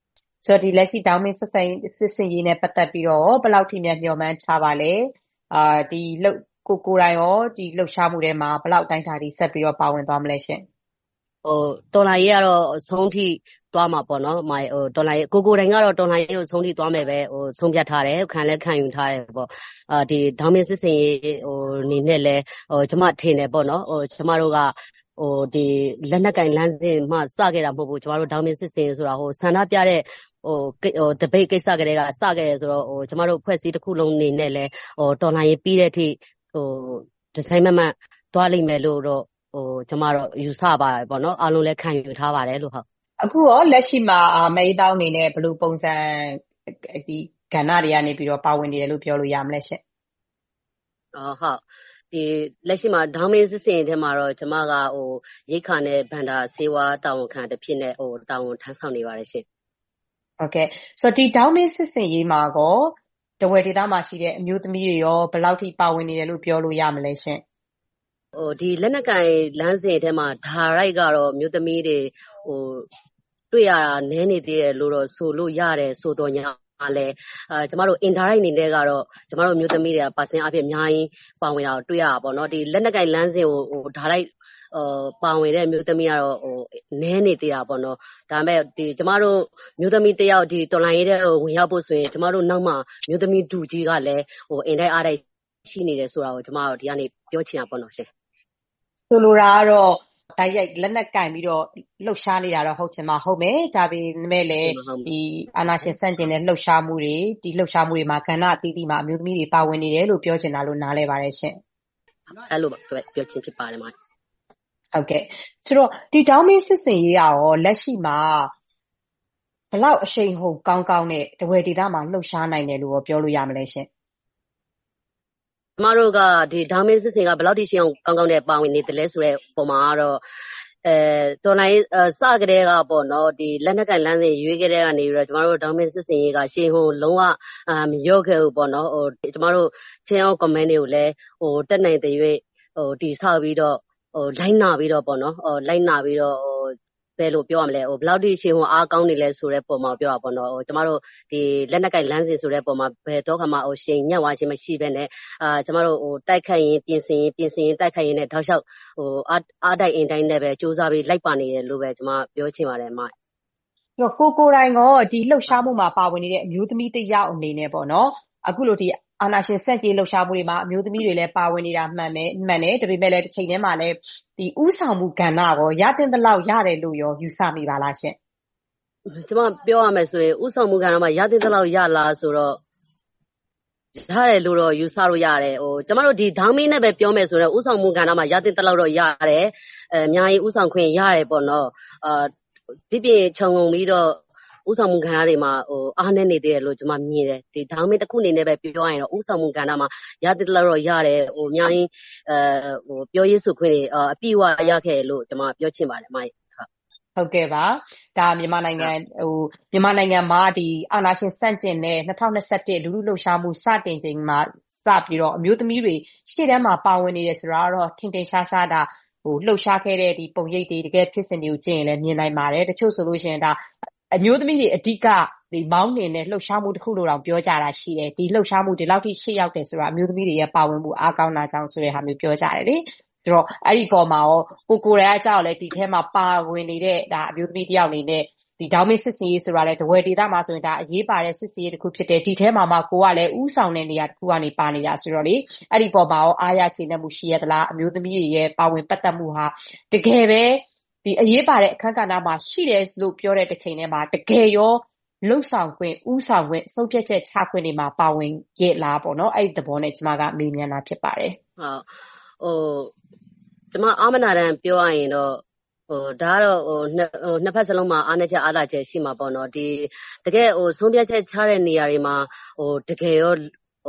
ဆိုတော့ဒီလက်ရှိတောင်းမင်းစစ်စင်ရေးနဲ့ပတ်သက်ပြီးတော့ဘယ်လောက်ထိများမျှော်မှန်းထားပါလဲဒီကိုယ်တိုင်ရောဒီလှုပ်ရှားမှုထဲမှာဘယ်လောက်တိုင်းတာဒီဆက်ပြီးတော့ပါဝင်သွားမလဲရှင်တော်လာရေးကတော့ဆုံးထိသွားမှာပေါ့နော်တော်လာရေးကိုတိုင်ကတော့တော်လာရေးကိုဆုံးထိသွားမယ်ပဲဆုံးဖြတ်ထားတယ်ခံလဲခံယူထားတယ်ပေါ့ဒီဒေါင်းမင်းစစ်စင်ရေးနေနဲ့လဲကျမထင်တယ်ပေါ့နော်ကျမတို့ကဒီလက်နက်ကင်လမ်းစဉ်မှစခဲ့တာမဟုတ်ဘူးကျမတို့ဒေါင်းမင်းစစ်စင်ရေးဆိုတာဆန္ဒပြတဲ့တပိတ်ကိစ္စကလေးကစခဲ့တယ်ဆိုတော့ကျမတို့ဖွဲ့စည်းတစ်ခုလုံးနေနဲ့လဲတော်လာရေးပြီးတဲ့အထိဒီဇိုင်းမသွားလိမ့်မယ်လို့တော့ကျမတို့ယူဆပါတယ်ပေါ့နော်အားလုံးလည်းခံယူထားပါတယ်လို့ဟုတ်အခုရောလက်ရှိမှာမေးတောင်းအနေနဲ့ဘယ်လိုပုံစံဒီကဏ္ဍတွေကနေပြီးတော့ပါဝင်နေတယ်လို့ပြောလို့ရမလဲရှင့်ဟုတ်ဒီလက်ရှိမှာဒေါင်းမင်းစစ်စင်ထဲမှာတော့ကျမကရိတ်ခါနဲ့ဗန္ဒာစေဝါတာဝန်ခံတစ်ဖြစ်နဲ့တာဝန်ထမ်းဆောင်နေပါတယ်ရှင်ဟုတ်ကဲ့ဆိုတော့ဒီဒေါင်းမင်းစစ်စင်ရေးမှာကောတဝယ်ဒေသမှာရှိတဲ့အမျိုးသမီးတွေရောဘယ်လောက်ထိပါဝင်နေတယ်လို့ပြောလို့ရမလဲရှင်ဒီလက်နက်ကင်လမ်းစဉ်ထဲမှာဒါရိုက်ကတော့မျိုးသမီးတွေတွေ့ရတာနည်းနေသေးတယ်လို့တော့ဆိုလို့ရတယ်ဆိုတော့ညာလဲကျမတို့ indirect အနေနဲ့ကတော့ကျမတို့မျိုးသမီးတွေကပါစင်အဖြစ်အများကြီးပါဝင်တာတွေ့ရတာပေါ့နော်ဒီလက်နက်ကင်လမ်းစဉ်ကိုဒါရိုက်ပါဝင်တဲ့မျိုးသမီးကတော့နည်းနေသေးတာပေါ့နော်ဒါပေမဲ့ဒီကျမတို့မျိုးသမီးတယောက်ဒီတော်လိုင်းရေးတဲ့ဝင်ရောက်ဖို့ဆိုရင်ကျမတို့နောက်မှမျိုးသမီးဒူကြီးကလည်းindirect အားတိုက်ရှိနေတယ်ဆိုတာကိုကျမတို့ဒီကနေပြောချင်တာပေါ့နော်ရှင်ဆိုလိုတာကတော့တိုက်ရိုက်လက်နက်ကင်ပြီးတော့လှုပ်ရှားနေတာတော့ဟုတ်ချင်မှဟုတ်မယ်ဒါပေမဲ့လည်းဒီအာဏာရှင်ဆန့်ကျင်တဲ့လှုပ်ရှားမှုတွေဒီလှုပ်ရှားမှုတွေမှာကဏ္ဍအသီးသီးမှာအမျိုးသမီးတွေပါဝင်နေတယ်လို့ပြောချင်တာလို့နားလဲပါတယ်ရှင်အဲ့လိုပြောချင်ဖြစ်ပါတယ်မဟုတ်ကဲ့ဆိုတော့ဒီဒေါင်းမင်းစစ်စင်ရေးရောလက်ရှိမှာဘလောက်အရှိန်ဟုတ်ကောင်းကောင်းနဲ့တဝယ်ဒေသမှာလှုပ်ရှားနိုင်တယ်လို့ပြောလို့ရမလဲရှင်ကျမတို့ကဒီဒေါင်းမင်းစစ်စင်ကဘယ်လောက်ထိရှင်းအောင်ကောင်းကောင်းနဲ့ပါဝင်နေတယ်လဲဆိုတဲ့ပုံမှာကတော့တော်နိုင်စကြတဲ့ကပေါ့နော်ဒီလက်နက်ကင်လမ်းစဉ်ရွေးခဲ့တဲ့ကနေပြီးတော့ကျမတို့ဒေါင်းမင်းစစ်စင်ရေးကရှင်းဟိုလုံးဝမရော့ခဲ့ဘူးပေါ့နော်ကျမတို့ချင်းအောင် comment တွေကိုလည်းတက်နိုင်တဲ့ရွေးတီဆောက်ပြီးတော့လိုက်နာပြီးတော့ပေါ့နော်လိုက်နာပြီးတော့ဘယ်လိုပြောရမလဲဘယ်လောက်ထိရှင်းဟိုအားကောင်းနေလဲဆိုတဲ့ပုံမှာပြောတာပေါ့နော်ကျမတို့ဒီလက်နက်ကင်လမ်းစဉ်ဆိုတဲ့ပုံမှာဘယ်တော့မှရှင်းညက်သွားခြင်းမရှိဘဲနဲ့ကျမတို့တိုက်ခိုက်ရင်ပြင်ဆင်ရင်တိုက်ခိုက်ရင်လည်းတောက်လျှောက်အားတိုက်အင်တိုင်းနဲ့ပဲစူးစမ်းပြီးလိုက်ပါနေတယ်လို့ပဲကျမပြောချင်ပါတယ်မို့ကိုတိုင်ကောဒီလှုပ်ရှားမှုမှာပါဝင်နေတဲ့အမျိုးသမီးတစ်ယောက်အနေနဲ့ပေါ့နော်အခုလိုဒီအာဏာရှင်စက်ကြီးလှုပ်ရှားမှုတွေမှာအမျိုးသမီးတွေလည်းပါဝင်နေတာမှန်တယ်ဒါပေမဲ့လည်းတစ်ချိန်တည်းမှာလည်းဒီဥဆောင်မှုကဏ္ဍရောရတဲ့တလောက်ရတယ်လို့ရောယူဆမိပါလားရှင်ကျမပြောရမယ်ဆိုရင်ဥဆောင်မှုကဏ္ဍမှာရတဲ့တလောက်ရလားဆိုတော့ရတယ်လို့တော့ယူဆလို့ရတယ်ကျမတို့ဒီဒေါင်းမင်းနဲ့ပဲပြောမယ်ဆိုတော့ဥဆောင်မှုကဏ္ဍမှာရတဲ့တလောက်တော့ရတယ်အများကြီးဥဆောင်ခွင့်ရတယ်ပေါ့နော်ဒီပြင်ခြုံငုံပြီးတော့ဥဆောင်မှုကဏ္ဍတွေမှာအားနည်းနေသေးတယ်လို့ကျွန်မမြင်တယ်ဒီဒေါင်းမင်းတစ်ခုအနေနဲ့ပဲပြောရရင်တော့ဥဆောင်မှုကဏ္ဍမှာရတဲ့လောက်တော့ရတယ်အများကြီးပြောရေးဆိုခွင့်တွေအပြည့်အဝရခဲ့လို့ကျွန်မပြောချင်ပါတယ်မိုက်ဟုတ်ကဲ့ပါဒါမြန်မာနိုင်ငံမှာဒီအာဏာရှင်စန့်ကျင်တဲ့2021လူထုလှုပ်ရှားမှုစတင်ချိန်မှာစပြီးတော့အမျိုးသမီးတွေရှေ့တန်းမှာပါဝင်နေတယ်ဆိုတာတော့ထင်ထင်ရှားရှားဒါလှုပ်ရှားခဲ့တဲ့ဒီပုံရိပ်တွေတကယ်ဖြစ်စဉ်တွေကိုကြည့်ရင်လည်းမြင်နိုင်ပါတယ်တချို့ဆိုလို့ရှိရင်ဒါအမျိုးသမီးတွေအဓိကဒီမောင်းနေတဲ့လှုပ်ရှားမှုတစ်ခုလို့တောင်ပြောကြတာရှိတယ်ဒီလှုပ်ရှားမှုဒီလောက်ထိရှေ့ရောက်တယ်ဆိုတာအမျိုးသမီးတွေရဲ့ပါဝင်မှုအားကောင်းတာကြောင့်ဆိုတဲ့ဟာမျိုးပြောကြတယ်လေဆိုတော့အဲ့ဒီပေါ်မှာရောကိုရဲအကြောင်းလည်းဒီထဲမှာပါဝင်နေတဲ့ဒါအမျိုးသမီးတယောက်အနေနဲ့ဒီဒေါင်းမင်းစစ်စင်ရေးဆိုတာလည်းတဝယ်ဒေသမှာဆိုရင်ဒါအရေးပါတဲ့စစ်စင်ရေးတစ်ခုဖြစ်တယ်ဒီထဲမှာမှကိုကလည်းဥဆောင်တဲ့နေရာတစ်ခုကနေပါနေတာဆိုတော့လေအဲ့ဒီပေါ်မှာရောအားရကျေနပ်မှုရှိရသလားအမျိုးသမီးတွေရဲ့ပါဝင်ပတ်သက်မှုဟာတကယ်ပဲဒီအရေးပါတဲ့အခန်းကဏ္ဍမှာရှိတယ်လို့ပြောတဲ့တစ်ချိန်ထဲမှာတကယ်ရောလှုပ်ဆောင်ခွင့်ဥဆောင်ခွင့်ဆုံးဖြတ်ချက်ချခွင့်တွေမှာပါဝင်ခဲ့လားပေါ့နော်အဲ့ဒီသဘောနဲ့ကျွန်မကမေးမြန်းတာဖြစ်ပါတယ်ကျွန်မအာမနာတန်ပြောရရင်တော့ဒါကတော့နှစ်ဖက်စလုံးမှာအားနည်းချက်အားသာချက်ရှိမှာပေါ့နော်ဒီတကယ်ဆုံးဖြတ်ချက်ချတဲ့နေရာတွေမှာတကယ်ရော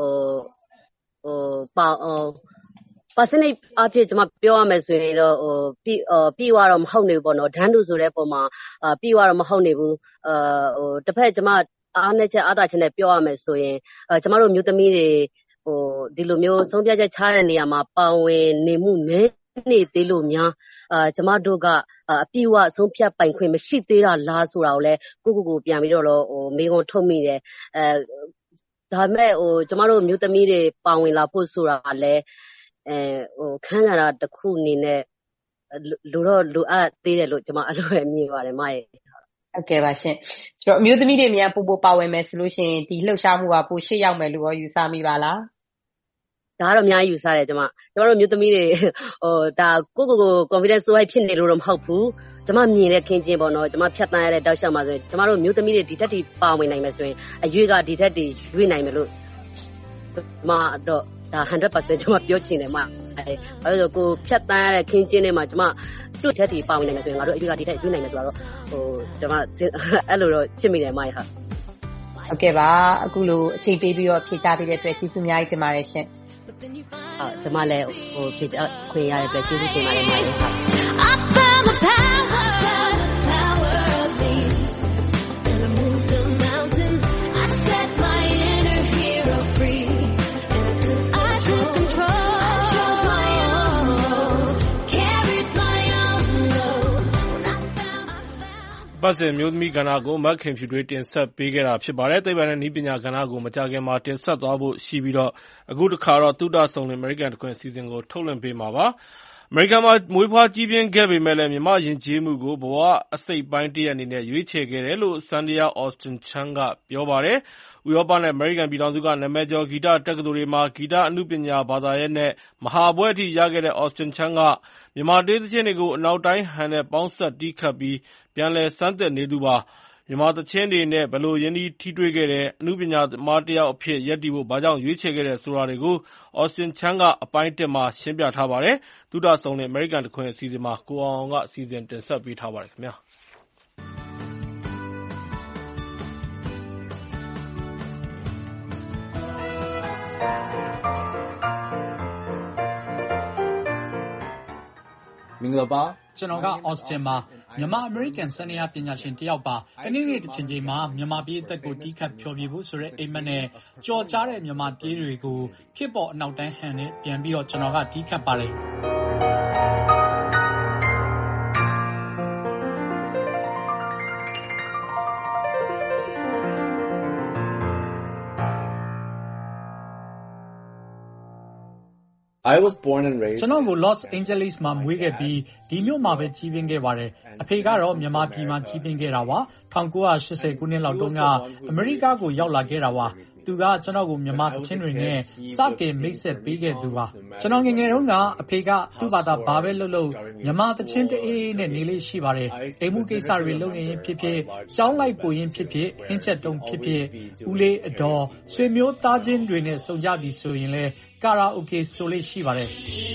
percentage အဖြစ်ကျွန်မပြောရမယ်ဆိုရင်တော့ပြီးသွားတော့မဟုတ်နေဘူးပေါ့နော်ဒန်းတူဆိုတဲ့ပုံမှာပြီးသွားတော့မဟုတ်နေဘူးတစ်ဖက်ကျွန်မအားနည်းချက်အားသာချက်နဲ့ပြောရမယ်ဆိုရင်ကျွန်မတို့မျိုးသမီးတွေဒီလိုမျိုးဆုံးဖြတ်ချက်ချတဲ့နေရာမှာပါဝင်နေမှုနည်းနေသေးလို့များကျမတို့ကအပြည့်အဝဆုံးဖြတ်ပိုင်ခွင့်မရှိသေးတာလားဆိုတာကိုလည်းကိုပြန်ပြီးတော့မေးခွန်းထုတ်မိတယ်ဒါပေမဲ့ကျမတို့မျိုးသမီးတွေပါဝင်လာဖို့ဆိုတာလည်းခန်းလာတာတစ်ခုအနေနဲ့လိုအပ်သေးတယ်လို့ကျမအဲ့လိုပဲမြင်ပါတယ်မရဲ့ဟုတ်ကဲ့ပါရှင်ဆိုတော့အမျိုးသမီးတွေများပိုပါဝင်မယ်ဆိုလို့ရှိရင်ဒီလှုပ်ရှားမှုကပိုရှေ့ရောက်မယ်လို့ရောယူဆမိပါလားဒါကတော့အများကြီးယူဆတယ်ကျမတို့မျိုးသမီးတွေဒါကို confidence ဆိုဖြစ်နေလို့တော့မဟုတ်ဘူးကျမမြင်တဲ့ခင်းချင်းပေါ့နော်ကျမဖြတ်တန်းရတဲ့တောက်လျှောက်မှာဆိုရင်ကျမတို့မျိုးသမီးတွေဒီထက်ထိပါဝင်နိုင်မယ်ဆိုရင်အရွေးကဒီထက်ထိရွေးနိုင်မယ်လို့ကျမတော့ဒါ 100% ကျမပြောချင်တယ်ဘာလို့လဲကိုဖြတ်တန်းရတဲ့ခင်းချင်းတွေမှာကျမတို့ထက်ထိပါဝင်နိုင်မယ်ဆိုရင်ငါတို့အရွေးကဒီထက်ရွေးနိုင်မယ်ဆိုတော့ကျမအဲ့လိုတော့ဖြစ်မိတယ်မရဟာဟုတ်ကဲ့ပါအခုလိုအချိန်ပေးပြီးတော့ဖြေချပေးတဲ့အတွက်ကျေးဇူးအများကြီးတင်ပါတယ်ရှင်ကျမလည်းဖြေချခွင့်ရတဲ့အတွက်ကျေးဇူးတင်ပါတယ်မရဟာပတ်စဉ်မျိုးသမီးကဏ္ဍကိုမခင်ဖြူတွေတင်ဆက်ပေးခဲ့တာဖြစ်ပါတယ်။သိပ္ပံနဲ့နည်းပညာကဏ္ဍကိုမကြာခင်မှာတင်ဆက်သွားဖို့ရှိပြီးတော့အခုတစ်ခါတော့သုဒဆုံလင်အမေရိကန်တခွင်အစီအစဉ်ကိုထုတ်လွှင့်ပေးမှာပါ။အမေရိကန်မှာမွေးဖွားကြီးပြင်းခဲ့ပေမဲ့လည်းမြန်မာယဉ်ကျေးမှုကိုဘဝအစိတ်ပိုင်းတစ်ရပ်အနေနဲ့ရွေးချယ်ခဲ့တယ်လို့ Sandia Austin Chang ကပြောပါတယ်။ဥရောပနဲ့အမေရိကန်ပြည်ထောင်စုကနာမည်ကျော်ဂီတတက္ကသိုလ်တွေမှာဂီတအနုပညာဘာသာရပ်နဲ့မဟာဘွဲ့အထိရခဲ့တဲ့ Austin Chang ကမြန်မာတေးသီချင်းတွေကိုအနောက်တိုင်းဟန်နဲ့ပေါင်းစပ်တီးခတ်ပြီးပြန်လည်ဆန်းသစ်နေသူပါ။မြန်မာသီချင်းတွေနဲ့ဘယ်လိုရင်းနှီးထိတွေ့ခဲ့တယ်အနုပညာသမားတစ်ယောက်အဖြစ်ရပ်တည်ဖို့ဘာကြောင့်ရွေးချယ်ခဲ့တယ်ဆိုတာတွေကို Austin Chang ကအပိုင်း1မှာရှင်းပြထားပါတယ်။သုဒဆုံလင်အမေရိကန်တခွင်အစီအစဉ်မှာကိုအောင်ကစီစဉ်တင်ဆက်ပေးထားပါတယ်ခင်ဗျာ။မင်္ဂလာပါကျွန်တော်က Austin ပါမြန်မာအမေရိကန်စနေရပညာရှင်တယောက်ပါတနေ့နေ့တစ်ချိန်ချိန်မှာမြန်မာပြည်သက်ကိုတီးခတ်ဖျော်ဖြေဖို့ဆိုတဲ့အိမ်မက်နဲ့ကြော်ကြားတဲ့မြန်မာတေးတွေကိုခေတ်ပေါ်အနောက်တိုင်းဟန်နဲ့ပြန်ပြီးတော့ကျွန်တော်ကတီးခတ်ပါတယ် I was born and raised ကျွန်တော်ကို Los Angeles မှာမွေးခဲ့ပြီးဒီမြို့မှာပဲကြီးပြင်းခဲ့ပါတယ်အဖေကတော့မြန်မာပြည်မှာကြီးပြင်းခဲ့တာပါ1980ခုနှစ်လောက်တုန်းကအမေရိကကိုရောက်လာခဲ့တာပါသူကကျွန်တော်ကိုမြန်မာသချင်းတွေနဲ့စတင်မိတ်ဆက်ပေးခဲ့သူပါကျွန်တော်ငယ်ငယ်တုန်းကအဖေကသူ့ဘာသာဘာပဲလုပ်မြန်မာသချင်းတအေးနဲ့နေလေးရှိပါတယ်အိမ်မှုကိစ္စတွေလုပ်နေရင်ဖြစ်ဖြစ်ကျောင်းလိုက်ပို့ရင်ဖြစ်ဖြစ်ဟင်းချက်တုံးဖြစ်ဖြစ်ဦးလေးအတော်ဆွေမျိုးသားချင်းတွေနဲ့စုံကြပြီဆိုရင်လဲကာရာအိုကေဆိုလေးရှိပါတယ်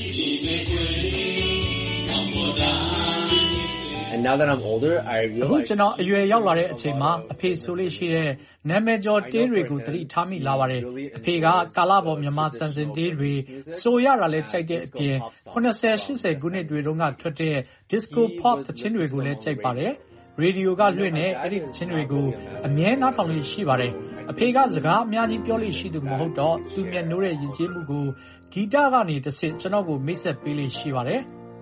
And now that I'm older, I realize အခုကျွန်တော်အရွယ်ရောက်လာတဲ့အချိန်မှာအဖေဆိုလေးရှိတဲ့နာမည်ကျော်တေးတွေကိုသတိထားမိလာပါတယ်အဖေကကာလပေါ်မြန်မာတန်စင်တေးတွေဆိုရတာလည်းချိန်တဲ့အပြင်80-80ခုနှစ်တွေတုန်းကထွက်တဲ့ disco pop သချင်းတွေကိုလည်းချိန်ပါတယ်ရေဒီယိုကလွှင့်နေအဲ့ဒီသချင်းတွေကိုအမြဲနားထောင်လို့ရှိပါတယ်အဖေကစကားအများကြီးပြောလို့ရှိသူမဟုတ်တော့သူမျက်နှိုးတဲ့ယဉ်ကျေးမှုကိုဂီတကနေတစ်ဆင့်ကျွန်တော်ကိုမိတ်ဆက်ပေးလို့ရှိပါတယ်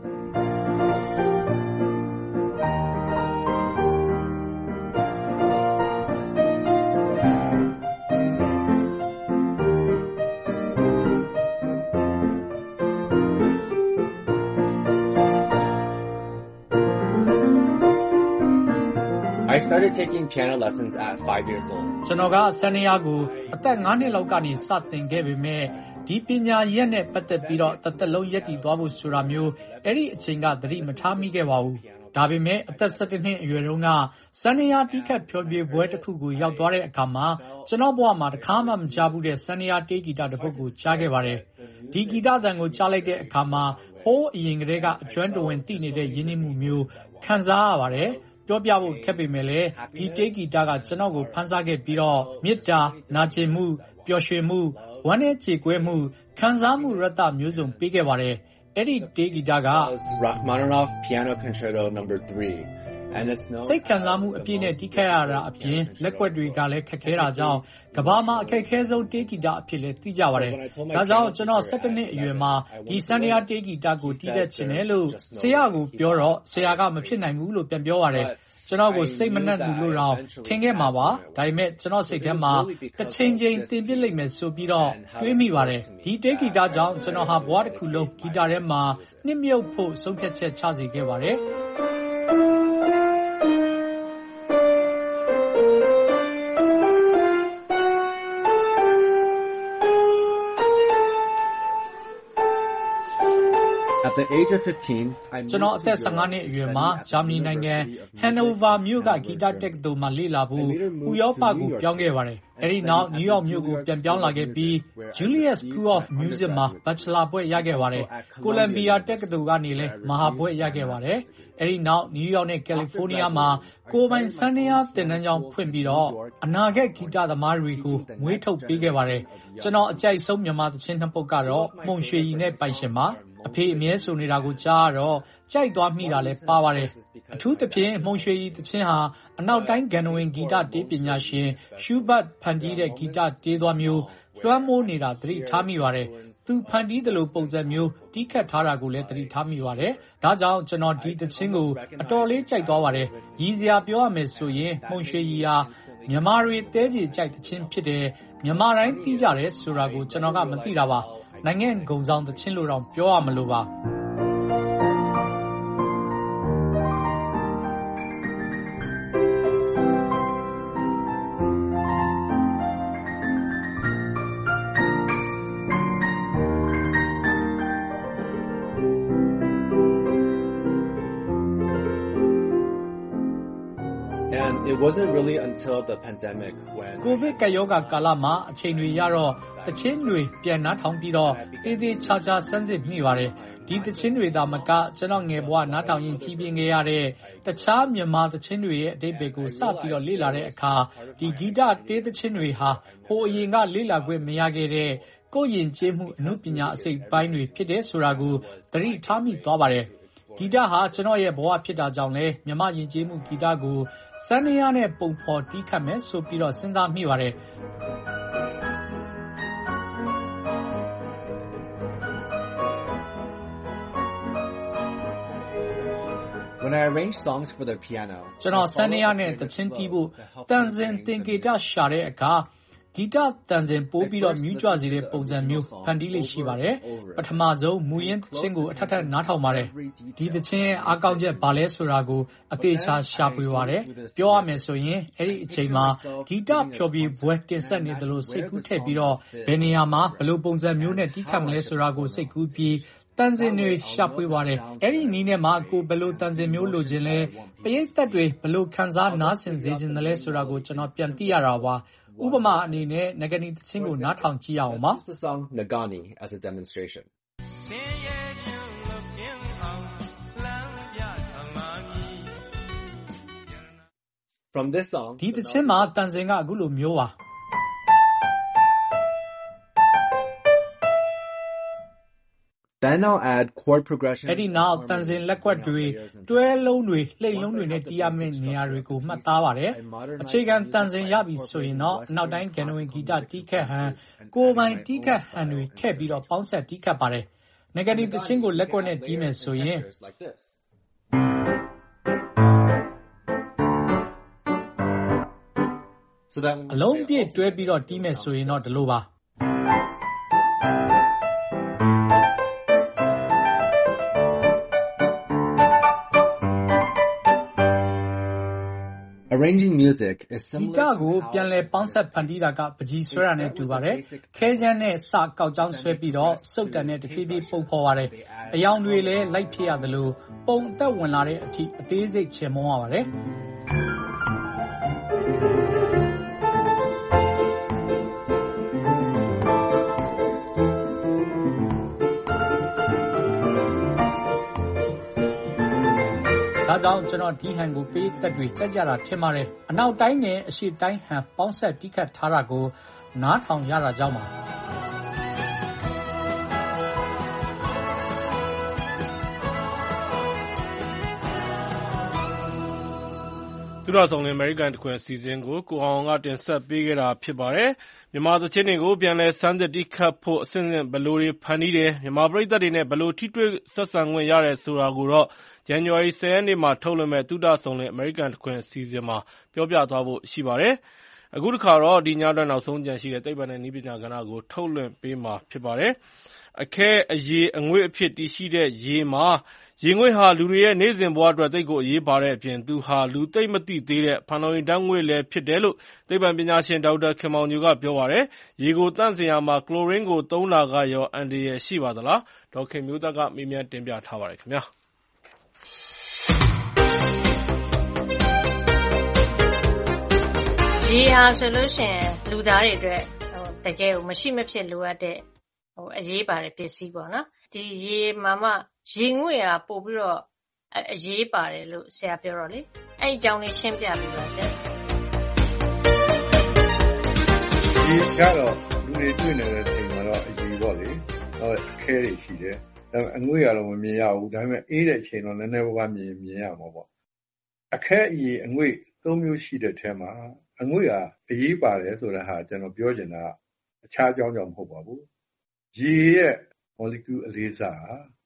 I started taking piano lessons at 5 years old. ကျွန်တော်ကဆန်နီယာကိုအသက်9နှစ်လောက်ကနေစတင်ခဲ့ပေမဲ့ဒီပညာရက်နဲ့ပတ်သက်ပြီးတော့တစ်သက်လုံးရည်တည်သွားဖို့ဆိုတာမျိုးအဲ့ဒီအချိန်ကသတိမထားမိခဲ့ပါဘူးဒါပေမဲ့အသက်17နှစ်အရွယ်တုန်းကဆန်နီယာတီးခတ်ဖျော်ဖြေပွဲတစ်ခုကိုရောက်သွားတဲ့အခါမှာကျွန်တော်ဘဝမှာတစ်ခါမှမကြားဘူးတဲ့ဆန်နီယာတေးဂီတတစ်ပုဒ်ကိုကြားခဲ့ပါတယ်ဒီဂီတသံကိုကြားလိုက်တဲ့အခါမှာဟိုးအရင်ကတည်းကအကျွမ်းတဝင်သိနေတဲ့ရင်းနှီးမှုမျိုးခံစားရပါတယ်ပြောပြဖို့ခက်ပေမဲ့လည်းဒီတေးဂီတကကျွန်တော်ကိုဖန်ဆားခဲ့ပြီးတော့မေတ္တာနာကျင်မှုပျော်ရွှင်မှုဝမ်းနည်းကြေကွဲမှုခံစားမှုရတ္တမျိုးစုံပေးခဲ့ပါတယ်အဲ့ဒီတေးဂီတက Rachmaninoff Piano Concerto No. 3 And it's no စိတ်ခံစားမှုအပြည့်နဲ့တီးခတ်ရတာအပြင်လက်ကွက်တွေကလည်းခက်ခဲတာကြောင့်ကဘာမှာအခက်အခဲဆုံးတေးဂီတအဖြစ်လဲသိကြပါတယ်။ဒါကြောင့်ကျွန်တော်17နှစ်အရွယ်မှာဒီစန္ဒယာတေးဂီတကိုတီးတတ်ချင်တယ်လို့ဆရာကိုပြောတော့ဆရာကမဖြစ်နိုင်ဘူးလို့ပြန်ပြောပါတယ်။ကျွန်တော်ကိုစိတ်မနှက်ဘူးလို့တော့ထင်ခဲ့မှာပါ။ဒါပေမဲ့ကျွန်တော်စိတ်ထဲမှာတစ်ချိန်ချိန်သင်ပြစ်လိုက်မယ်ဆိုပြီးတော့တွေးမိပါတယ်။ဒီတေးဂီတကြောင့်ကျွန်တော်ဟာဘဝတစ်ခုလုံးဂီတထဲမှာနှစ်မြုပ်ဖို့ဆုံးဖြတ်ချက်ချစေခဲ့ပါတယ်။ At the age of 15, I ကျွန်တော်အသက်15နှစ်အရွယ်မှာဂျာမနီနိုင်ငံဟန်နိုဗာမြို့ကဂီတတက္ကသိုလ်မှာလေ့လာဖို့ဥရောပကိုပြောင်းခဲ့ပါတယ်။အဲဒီနောက်နယူးယောက်မြို့ကိုပြန်ပြောင်းလာခဲ့ပြီး Juilliard School of Music မှာ Bachelor ဘွဲ့ရခဲ့ပါတယ်။ ကိုလံဘီယာတက္ကသိုလ်ကနေလည်းမဟာဘွဲ့ရခဲ့ပါတယ်။အဲဒီနောက်နယူးယောက်နဲ့ကယ်လီဖိုးနီးယားမှာကိုယ်ပိုင်စန္ဒယာသင်တန်းကျောင်းဖွင့်ပြီးတော့အနာဂတ်ဂီတသမားတွေကိုမွေးထုတ်ပေးခဲ့ပါတယ်။ကျွန်တော်အကြိုက်ဆုံးမြန်မာသချင်းနှစ်ပုဒ်ကတော့မှုံရွှေရည်နဲ့ပိုင်ရှင်ပါ။အဖေအမြဲဆိုနေတာကိုကြားတော့ကြိုက်သွားမိတာလည်းပါပါတယ်။အထူးသဖြင့်မှုံရွှေရည်သချင်းဟာအနောက်တိုင်းဂန္ဓဝင်ဂီတတေးပညာရှင်ရှူဘတ်ဖန်တီးတဲ့ဂီတတေးသွားမျိုးလွှမ်းမိုးနေတာသတိထားမိပါတယ်။သူဖန်တီးသလိုပုံစံမျိုးတီးခတ်ထားတာကိုလည်းသတိထားမိပါတယ်။ဒါကြောင့်ကျွန်တော်ဒီသချင်းကိုအတော်လေးကြိုက်သွားပါတယ်။ရည်စရာပြောရမယ်ဆိုရင်မှုံရွှေရည်ဟာမြန်မာတွေတဲကြီးကြိုက်သချင်းဖြစ်တယ်။မြန်မာတိုင်းသိကြတယ်ဆိုတာကိုကျွန်တော်ကမသိတာပါ။နိုင်ငံဂုဏ်ဆောင်သချင်းလိုတောင်ပြောရမလို့ပါ။ And it wasn't really until the pandemic when ကိုဗစ်ကပ်ရောဂါကာလမှာအချိန်တွေရတော့သချင်းတွေပြန်နားထောင်ပြီးတော့တေးသေးချာချာစမ်းစစ်မိပါတယ်။ဒီသချင်းတွေသာမကကျွန်တော်ငယ်ဘဝနားထောင်ရင်ကြီးပြင်းခဲ့ရတဲ့တခြားမြန်မာသချင်းတွေရဲ့အတိတ်တွေကိုစပြီးတော့လေ့လာတဲ့အခါဒီဂီတတေးသချင်းတွေဟာဟိုအရင်ကလေ့လာခွင့်မရခဲ့တဲ့ကိုယ်ယဉ်ကျေးမှုအမှုပညာအစိတ်ပိုင်းတွေဖြစ်တဲ့ဆိုတာကိုသတိထားမိသွားပါတယ်။ဂီတဟာကျွန်တော်ရဲ့ဘဝဖြစ်တာကြောင့်လဲမြမယဉ်ကျေးမှုဂီတကိုစန္ဒယာနဲ့ပုံဖော်တီးခတ်မယ်ဆိုပြီးတော့စဉ်းစားမိပါတယ်။ When I arranged songs for the piano ကျွန်တော်စန္ဒယာနဲ့သချင်းတီးဖို့တန်စင်သင်္ကေတရှာတဲ့အခါဂီတတန်စင်ပိုးပြီးတော့မြူးကြွစေတဲ့ပုံစံမျိုးဖန်တီးလေးရှိပါတယ်။ပထမဆုံးမူရင်းသချင်းကိုအထက်ထက်နားထောင်ပါတယ်။ဒီသချင်းရဲ့အားကောင်းချက်ဘာလဲဆိုတာကိုအသေးချာရှာဖွေပါတယ်။ပြောရမယ်ဆိုရင်အဲ့ဒီအချိန်မှာဂီတဖျော်ဖြေပွဲတင်ဆက်နေသလိုစိတ်ကူးထည့်ပြီးတော့ဘယ်နေရာမှာဘယ်လိုပုံစံမျိုးနဲ့တီးခတ်မလဲဆိုတာကိုစိတ်ကူးပြီးတန်စင်တွေရှာဖွေပါတယ်။အဲ့ဒီနည်းနဲ့မှကိုဘယ်လိုတန်စင်မျိုးလိုချင်လဲပရိသတ်တွေဘယ်လိုခံစားနားဆင်စေချင်တယ်လဲဆိုတာကိုကျွန်တော်ပြန်သိရတာပါ။ဥပမာအနေနဲ့နဂနီသချင်းကိုနားထောင်ကြည့်ရအောင်ပါ the song Nagani as a demonstration. From this song ဒီသချင်းမှာတန်စင်ကအခုလိုမျိုးပါ Then I'll add chord progression အဲ့ဒီနောက်တန်စင်လက်ကွက်တွေတွဲလုံးတွေလှိမ့်လုံးတွေနဲ့တီးရမယ့်နေရာတွေကိုမှတ်သားပါတယ်အခြေခံတန်စင်ရပြီဆိုရင်တော့နောက်တိုင်းဂန္ဓဝင်ဂီတတီးခတ်ဟန်ကိုယ်ပိုင်တီးခတ်ဟန်တွေထည့်ပြီးတော့ပေါင်းဆက်တီးခတ်ပါတယ်နဂနီသချင်းကိုလက်ကွက်နဲ့တီးမယ်ဆိုရင်အလုံးပြည့်တွဲပြီးတော့တီးမယ်ဆိုရင်တော့ဒီလိုပါ Arranging music is ဂီတကိုပြန်လည်ပေါင်းဆက်ဖန်တီးတာကပကြီးဆွဲတာနဲ့တူပါတယ်။ခဲချမ်းနဲ့စကောက်ကြောင်းဆွဲပြီးတော့စုပ်တန်နဲ့တဖြည်းဖြည်းပုံဖော်ပါတယ်။အယောင်တွေလည်းလိုက်ဖြစ်ရသလိုပုံအသက်ဝင်လာတဲ့အထိအသေးစိတ်ချင်မွန်းရပါတယ်။ဒါကြောင့်ကျွန်တော်ဒီဟန်ကိုပေးသက်တွေကြက်ကြတာထင်ပါတယ်အနောက်တိုင်းနဲ့အရှေ့တိုင်းဟန်ပေါင်းဆက်တီးခတ်ထားတာကိုနားထောင်ရတာကြောင့်ပါသူရဆောင်လည်းအမေရိကန်တခွင်အစီအစဉ်ကိုကိုအောင်ကတင်ဆက်ပေးခဲ့တာဖြစ်ပါတယ်။မြန်မာသချင်းတွေကိုပြန်လည်စမ်းသစ်တီးခတ်ဖို့အဆင့်ဆင့်ဘယ်လိုတွေဖန်တီးတယ်မြန်မာပရိသတ်တွေနဲ့ဘယ်လိုထိတွေ့ဆက်ဆံခွင့်ရတယ်ဆိုတာကိုတော့ဇန်နဝါရီ 10 ရက်နေ့မှာထုတ်လွှင့်မဲ့သူရဆောင်လည်းအမေရိကန်တခွင်အစီအစဉ်မှာပြောပြသွားဖို့ရှိပါတယ်။အခုတစ်ခါတော့ဒီညအတွက်နောက်ဆုံးကြံရှိတဲ့သိပ္ပံနဲ့နည်းပညာကဏ္ဍကိုထုတ်လွှင့်ပေးမှာဖြစ်ပါတယ်။အခဲအရေအငွေ့အဖြစ်တည်ရှိတဲ့ရေမှာရေငွေ့ဟာလူတွေရဲ့နေ့စဉ်ဘဝအတွက်သိပ်ကိုအရေးပါတဲ့အပြင်သူဟာလူသိပ်မသိသေးတဲ့ဖန်လုံအိမ်ဓာတ်ငွေ့လည်းဖြစ်တယ်လို့သိပ္ပံပညာရှင်ဒေါက်တာခင်မောင်ညိုကပြောပါတယ်။ရေကိုသန့်စင်ရာမှာကလိုရင်းကိုသုံးတာကရောအန္တရာယ်ရှိပါသလား။ဒေါက်ခင်မျိုးသက်ကမေးမြန်းတင်ပြထားပါတယ်ခင်ဗျာ။ရေဟာဆိုလို့ရှိရင်လူသားတွေအတွက်တကယ်ကိုမရှိမဖြစ်လိုအပ်တဲ့အရေးပါတဲ့ပစ္စည်းပေါ့နော်။ဒီရေမှာမှရေငွေ့ဟာပို့ပြီးတော့အရေးပါတယ်လို့ဆရာပြောတော့လေအဲ့အကြောင်းလေးရှင်းပြပေးပါဆရာဒီကတော့လူတွေတွေ့နေတဲ့ချိန်မှာတော့အရေးပေါ့လေအခဲတွေရှိတယ်ဒါပေမဲ့အငွေ့ကတော့မမြင်ရဘူးဒါပေမဲ့အေးတဲ့ချိန်တော့နည်းနည်းပါးမြင်ရမှာပေါ့အခဲအရေးအငွေ့၃မျိုးရှိတဲ့ထဲမှာအငွေ့ဟာအရေးပါတယ်ဆိုတဲ့ဟာကျွန်တော်ပြောချင်တာအခြားအကြောင်းကြောင့်မဟုတ်ပါဘူးရေရဲ့ molecule အလေးစား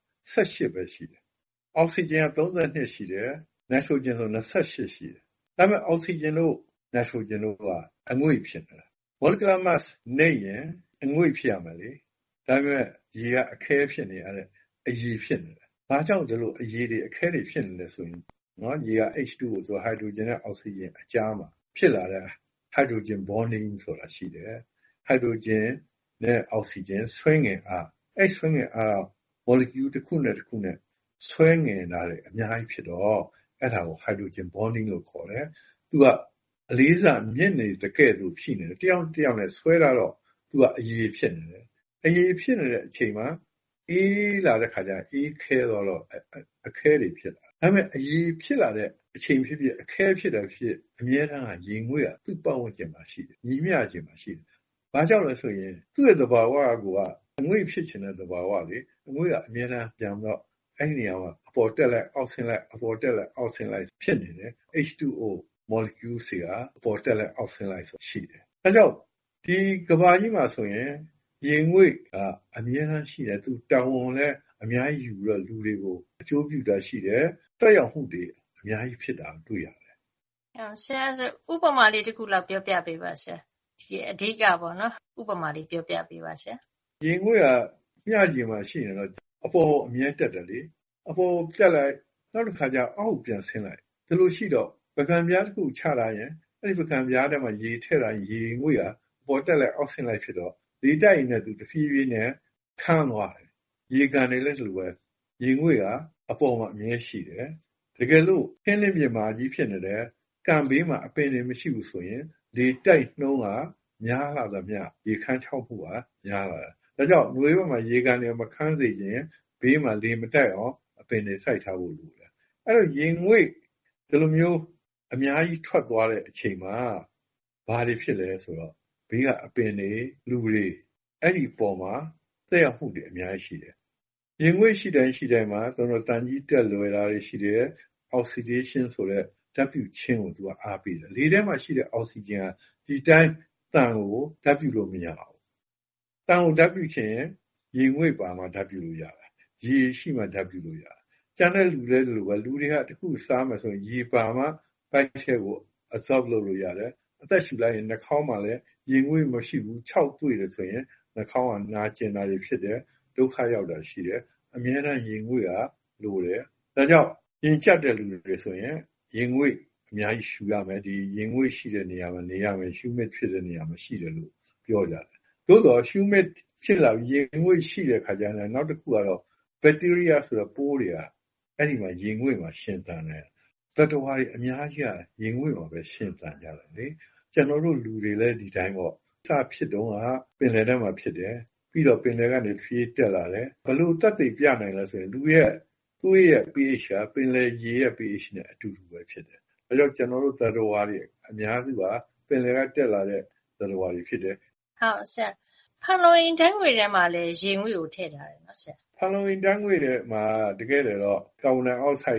18ပဲရှိတယ်အောက်ဆီဂျင်က32ရှိတယ်နိုက်ထရိုဂျင်ဆို28ရှိတယ်ဒါပေမဲ့အောက်ဆီဂျင်တို့နိုက်ထရိုဂျင်တို့ကအငွေ့ဖြစ်နေတာ molecular mass နဲ့ရင်အငွေ့ဖြစ်ရမယ်လေဒါပေမဲ့ရေကအခဲဖြစ်နေရတဲ့အရည်ဖြစ်နေတယ်ဘာကြောင့်ဒီလိုအရည်တွေအခဲတွေဖြစ်နေလဲဆိုရင်နော်ရေက H2O ဆိုဟိုက်ဒရိုဂျင်နဲ့အောက်ဆီဂျင်အကြားမှာဖြစ်လာတဲ့ဟိုက်ဒရိုဂျင် bonding ဆိုတာရှိတယ်ဟိုက်ဒရိုဂျင်နဲ့အောက်ဆီဂျင်ဆွဲငင်အားအဲ့ဆွဲငင်အား molecule တစ်ခုနဲ့တစ်ခုနဲ့ဆွဲငင်လာတဲ့အများကြီးဖြစ်တော့အဲ့ဒါကို hydrogen bonding လို့ခေါ်တယ်သူကအလေးစားမြင့်နေတဲ့ကဲ့သို့ဖြစ်နေတယ်တယောက်တစ်ယောက်နဲ့ဆွဲလာတော့သူကအရည်ဖြစ်နေတယ်အရည်ဖြစ်နေတဲ့အချိန်မှာအေးလာတဲ့ခါကျရင်အေးခဲတော့အခဲတွေဖြစ်လာဒါပေမဲ့အရည်ဖြစ်လာတဲ့အချိန်ဖြစ်ဖြစ်အခဲဖြစ်တာဖြစ်အများအားကရေငွေ့ကသူ့ပတ်ဝန်းကျင်မှာရှိတယ်ညီမျှခြင်းမှာရှိတယ်ဘာကြောင့်လဲဆိုရင်သူ့ရဲ့သဘာဝကအငွေ့ဖြစ်ခြင်းတဲ့သဘာဝလေအငွေ့ကအများအားပြန်တော့အဲ့ဒီနေရာမှာအပေါ်တက်လိုက်အောက်ဆင်းလိုက်အပေါ်တက်လိုက်အောက်ဆင်းလိုက်ဖြစ်နေတယ် H2O molecule တွေကအပေါ်တက်လိုက်အောက်ဆင်းလိုက်ဆိုရှိတယ်အဲကြောင့်ဒီကဘာကြီးမှာဆိုရင်ရေငွေ့ကအများအားရှိတယ်သူတောင်ဝန်လည်းအများကြီးယူတော့လူတွေကိုအကျိုးပြုတာရှိတယ်တက်ရောက်မှုတွေအများကြီးဖြစ်တာတွေ့ရတယ်ဆရာဥပမာလေးတစ်ခုလောက်ပြောပြပေးပါဆရာဒီအဓိကပေါ့နော်ဥပမာလေးပြောပြပေးပါဆရာရေငွေ့ကမျှခြင်းမှာရှိနေတော့အပေါ်အမြဲတက်တယ်လေအပေါ်တက်လိုက်နောက်တစ်ခါကျအောက်ပြန်ဆင်းလိုက်ဒီလိုရှိတော့ပကံပြားတစ်ခုချလာရင်အဲ့ဒီပကံပြားထဲမှာရေထည့်တိုင်းရေငွေ့ကအပေါ်တက်လိုက်အောက်ဆင်းလိုက်ဖြစ်တော့လေတိုက်ရင်လည်းသူတဖြည်းဖြည်းနဲ့ခန်းသွားတယ်ရေကန်တွေလည်းဒီလိုပဲရေငွေ့ကအပေါ်မှာအမြဲရှိတယ်တကယ်လို့ခင်းလင်းပြင်မှာကြီးဖြစ်နေတယ်ကံဘေးမှာအပင်တွေမရှိဘူးဆိုရင်လေတိုက်နှုံးကများလာသမျှရေခန်းချောက်မှုကများလာတယ်ဒါကြောင့်ຫນွေဘက်မှာရေကန်တွေမခန်းစေခြင်းဘေးမှာလေမတိုက်အောင်အပင်တွေစိုက်ထားဖို့လိုတယ်အဲ့တော့ရေငွေ့ဒီလိုမျိုးအများကြီးထွက်သွားတဲ့အချိန်မှာဘာတွေဖြစ်လဲဆိုတော့ဘေးကအပင်တွေလူတွေအဲ့ဒီပေါ်မှာသက်ရောက်မှုတွေအများကြီးရှိတယ်ရေငွေ့ရှိတိုင်းမှာတန်ကြီးတက်လွယ်တာတွေရှိတယ် oxidation ဆိုတဲ့ဓာတ်ပြုခြင်းကိုသူကအားပေးတယ်လေထဲမှာရှိတဲ့အောက်ဆီဂျင်ကဒီတိုင်းတန်ကိုဓာတ်ပြုလို့မရဘူးတန်ကိုဓာတ်ပြုခြင်းရေငွေ့ပါမှဓာတ်ပြုလို့ရတယ်ရေရှိမှဓာတ်ပြုလို့ရတယ်ကျန်တဲ့လူတွေလိုပဲလူတွေကတခုစားမှဆိုရင်ရေပါမှဘိုက်ထဲကို absorb လုပ်လို့ရတယ်အသက်ရှူလိုက်ရင်နှာခေါင်းမှာလည်းရေငွေ့မရှိဘူး6တွေ့တယ်ဆိုရင်နှာခေါင်းကနာကျင်တာတွေဖြစ်တယ်ဒုက္ခရောက်တာရှိတယ်အများအားရေငွေ့ကလိုတယ်ဒါကြောင့်ရင်ကျတဲ့လူတွေဆိုရင်ရေငွေ့အများကြီးရှူရမယ်ဒီရေငွေ့ရှိတဲ့နေရာမှာနေရမယ် humid ဖြစ်တဲ့နေရာမှာရှိတယ်လို့ပြောကြတယ်သို့တော့ humid ဖြစ်လာရေငွေ့ရှိတဲ့ခါကျရင်နောက်တစ်ခုကတော့ bacteria ဆိုတဲ့ပိုးတွေကအဲ့ဒီမှာရေငွေ့မှာရှင်သန်တယ်တတဝါတွေအများကြီးကရေငွေ့မှာပဲရှင်သန်ကြတယ်လေကျွန်တော်တို့လူတွေလည်းဒီတိုင်းပေါ့စဖြစ်တော့ကပင်လယ်ထဲမှာဖြစ်တယ်ပြီးတော့ပင်လယ်ကနေဖြေးတက်လာတယ်ဘလို့တတ်သိပြနိုင်လဲဆိုရင်လူရဲ့သူ့ရဲ့ pH ကပင်လယ်ရေရဲ့ pH နဲ့အတူတူပဲဖြစ်တယ်ဒါကြောင့်ကျွန်တော်တို့တတဝါတွေအများစုကပင်လယ်ကတက်လာတဲ့တတဝါတွေဖြစ်တယ်ဟုတ်ဆရာဖန်လုံအိမ်ဓာတ်ငွေ့ထဲမှာလည်းရေငွေ့ကိုထည့်ထားတယ်နော်ဆရာဖန်လုံအိမ်ဓာတ်ငွေ့ထဲမှာတကယ်တော့ကာဗွန်ဒိုင်အောက်ဆိုက်တို့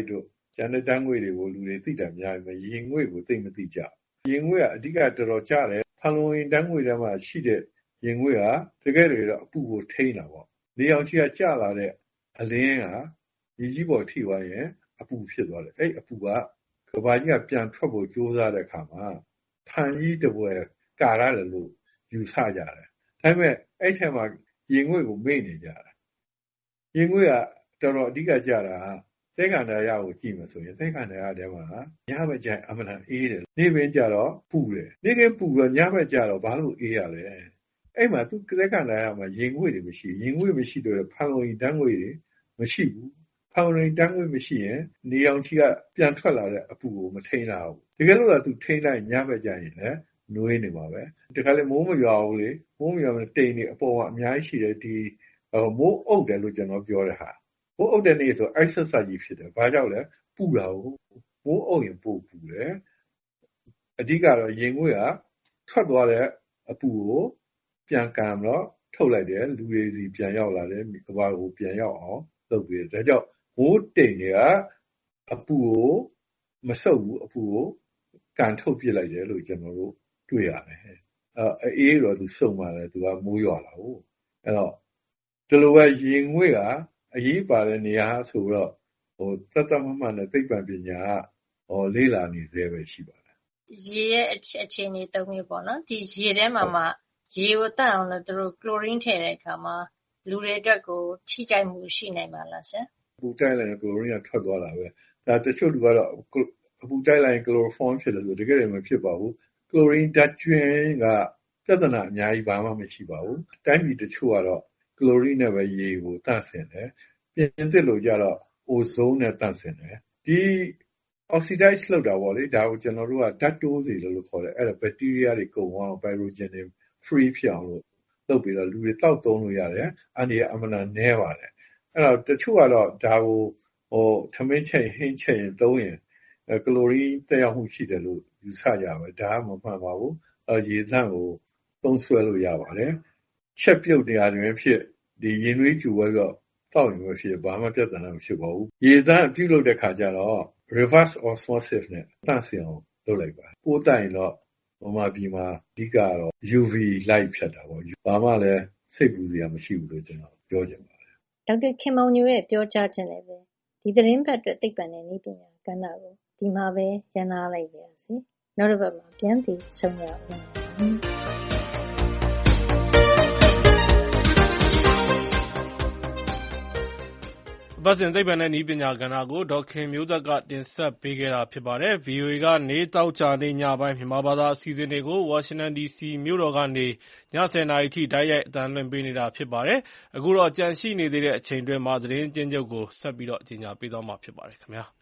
ကျန်တဲ့ဓာတ်ငွေ့တွေကိုလူတွေသိတာများပေမဲ့ရေငွေ့ကိုသိမသိကြရေငွေ့ကအဓိကတော်တော်ကျတယ်ဖန်လုံအိမ်ဓာတ်ငွေ့ထဲမှာရှိတဲ့ရေငွေ့ကတကယ်တော့အပူကိုထိန်းတာပေါ့နေအောင်ရှိကကျလာတဲ့အလင်းကရေကြီးပေါ်ထိသွားရင်အပူဖြစ်သွားတယ်အဲ့အပူကကဘာကြီးကပြန်ထွက်ဖို့ကြိုးစားတဲ့အခါမှာဖန်ကြီးတပွဲကာရတယ်လို့ယူဆကြတယ်ဒါပေမဲ့အဲ့ထဲမှာရေငွေ့ကိုမေ့နေကြတာရေငွေ့ကတော်တော်အဓိကကျတာသဲကန္တာရကိုကြည့်မှဆိုရင်သဲကန္တာရထဲမှာညဘက်ကျအမှန်အေးတယ်နေ့ပင်ကျတော့ပူတယ်နေ့ကပူတော့ညဘက်ကျတော့ဘာလို့အေးရလဲအဲ့မှာသူသဲကန္တာရမှာရေငွေ့တွေမရှိရေငွေ့မရှိတော့ဖန်လုံဓာတ်ငွေ့တွေမရှိဘူးဖန်လုံဓာတ်ငွေ့မရှိရင်နေအောင်ကြီးကပြန်ထွက်လာတဲ့အပူကိုမထိန်းနိုင်ဘူးတကယ်လို့သူထိန်းလိုက်ညဘက်ကျရင်လည်းနွေးနေပါပဲဒီခါလေမိုးမရွာဘူးလေမိုးမရွာမတိမ်နေအပေါ်ကအများကြီးရှိတယ်ဒီမိုးအုပ်တယ်လို့ကျွန်တော်ပြောတဲ့ဟာမိုးအုပ်တဲ့နေ့ဆို exercise ကြီးဖြစ်တယ်ဘာကြောင့်လဲပူတာကိုမိုးအုပ်ရင်ပိုပူတယ်အဓိကတော့ရေငွေ့ကထွက်သွားတဲ့အပူကိုပြန်ကန်တော့ထုတ်လိုက်တယ်လူတွေစီပြန်ရောက်လာတယ်ကဘာကိုပြန်ရောက်အောင်လုပ်ပြီးဒါကြောင့်မိုးတိမ်တွေကအပူကိုမဆုပ်ဘူးအပူကိုကန်ထုတ်ပြစ်လိုက်တယ်လို့ကျွန်တော်တို့တွေ့ရတယ်အေးတော့သူစုံပါလေသူကမိုးရွာလာဟုတ်အဲ့တော့ဒီလိုပဲရေငွေ့ကအရေးပါတဲ့နေရာဆိုတော့တတ်မှန်တဲ့သိပ္ပံပညာကလေ့လာနေသေးပဲရှိပါတယ်ရေရဲ့အခြေအနေသုံးမျိုးပေါ့နော်ဒီရေထဲမှာရေကိုတတ်အောင်လို့သူတို့ကလိုရင်းထည့်တဲ့အခါမှာလူတွေအတွက်ကိုထိခိုက်မှုရှိနိုင်ပါလားဆရာပူတိုက်လိုက်ကလိုရင်းကထွက်သွားတာပဲဒါတချို့လူကတော့အပူတိုက်လိုက်ကလိုရိုဖောမ်ဖြစ်တယ်ဆိုတကယ်လည်းမဖြစ်ပါဘူးကလိုရင်းဓာတ်ကျွင်းကပြဿနာအများကြီးဘာမှမရှိပါဘူးတိုင်းပြည်တချို့ကတော့ကလိုရင်းနဲ့ပဲရေကိုတန့်စင်တယ်ပြင်သစ်လိုကြတော့အိုဇုန်းနဲ့တန့်စင်တယ်ဒီ oxidize လုပ်တာပေါ့လေဒါကိုကျွန်တော်တို့ကဓာတ်တိုးစေလို့ခေါ်တယ်အဲ့ဒါဘက်တီးရီးယားတွေကုန်အောင် pyrogen တွေ free ဖြစ်အောင်လို့လုပ်ပြီးတော့လူတွေတောက်သုံးလို့ရတယ်အန်ဒီကအမှန်တည်းပါတယ်အဲ့တော့တချို့ကတော့ဒါကိုထမင်းချက်ဟင်းချက်ရင်သုံးရင်ကလိုရီတက်ရောက်မှုရှိတယ်လို့ယူဆကြပါဒါကမမှန်ပါဘူးရေသန့်ကိုသုံးဆွဲလို့ရပါတယ်ချက်ပြုတ်တရားတွင်ဖြစ်ဒီရင်သွေးကြူဝဲတော့တောက်ရင်ပဲဖြစ်ဘာမှပြဿနာမရှိပါဘူးရေသန့်ပြုတ်လို့တဲ့ခါကျတော့ reverse osmosis နဲ့တန့်စင်အောင်လုပ်လိုက်ပါပိုးတိုင်တော့ဗမာပြည်မှာအဓိကတော့ UV light ဖြတ်တာပေါ့ဘာမှလည်းစိတ်ပူစရာမရှိဘူးလို့ကျွန်တော်ပြောချင်ပါတယ်ဒေါက်တာခင်မောင်ညိုရဲ့ပြောကြားခြင်းလည်းပဲဒီသတင်းပတ်အတွက်သိပ္ပံနဲ့နည်းပညာကဏ္ဍကိုဒီမှာပဲရန်နာလိုက်ပါရစေနောက်တစ်ပတ်မှာပြန်ပြီးဆုံရအောင်ပတ်စဉ်သိပ္ပံနဲ့နည်းပညာကဏ္ဍကိုဒေါက်ခင်မျိုးသက်ကတင်ဆက်ပေးခဲ့တာဖြစ်ပါတယ်။ VOA ကနေတောက်ကြနေညပိုင်းမြန်မာဘာသာအစီအစဉ်တွေကိုဝါရှင်တန် DC မြို့တော်ကနေည10:00 နာရီထိတိုက်ရိုက်အသံလွှင့်ပေးနေတာဖြစ်ပါတယ်။အခုတော့ကြန့်ရှိနေသေးတဲ့အချိန်တွင်းမှာသတင်းကျဉ်းချုပ်ကိုဆက်ပြီးတော့ကြီးညာပေးသွားမှာဖြစ်ပါတယ်ခင်ဗျာ။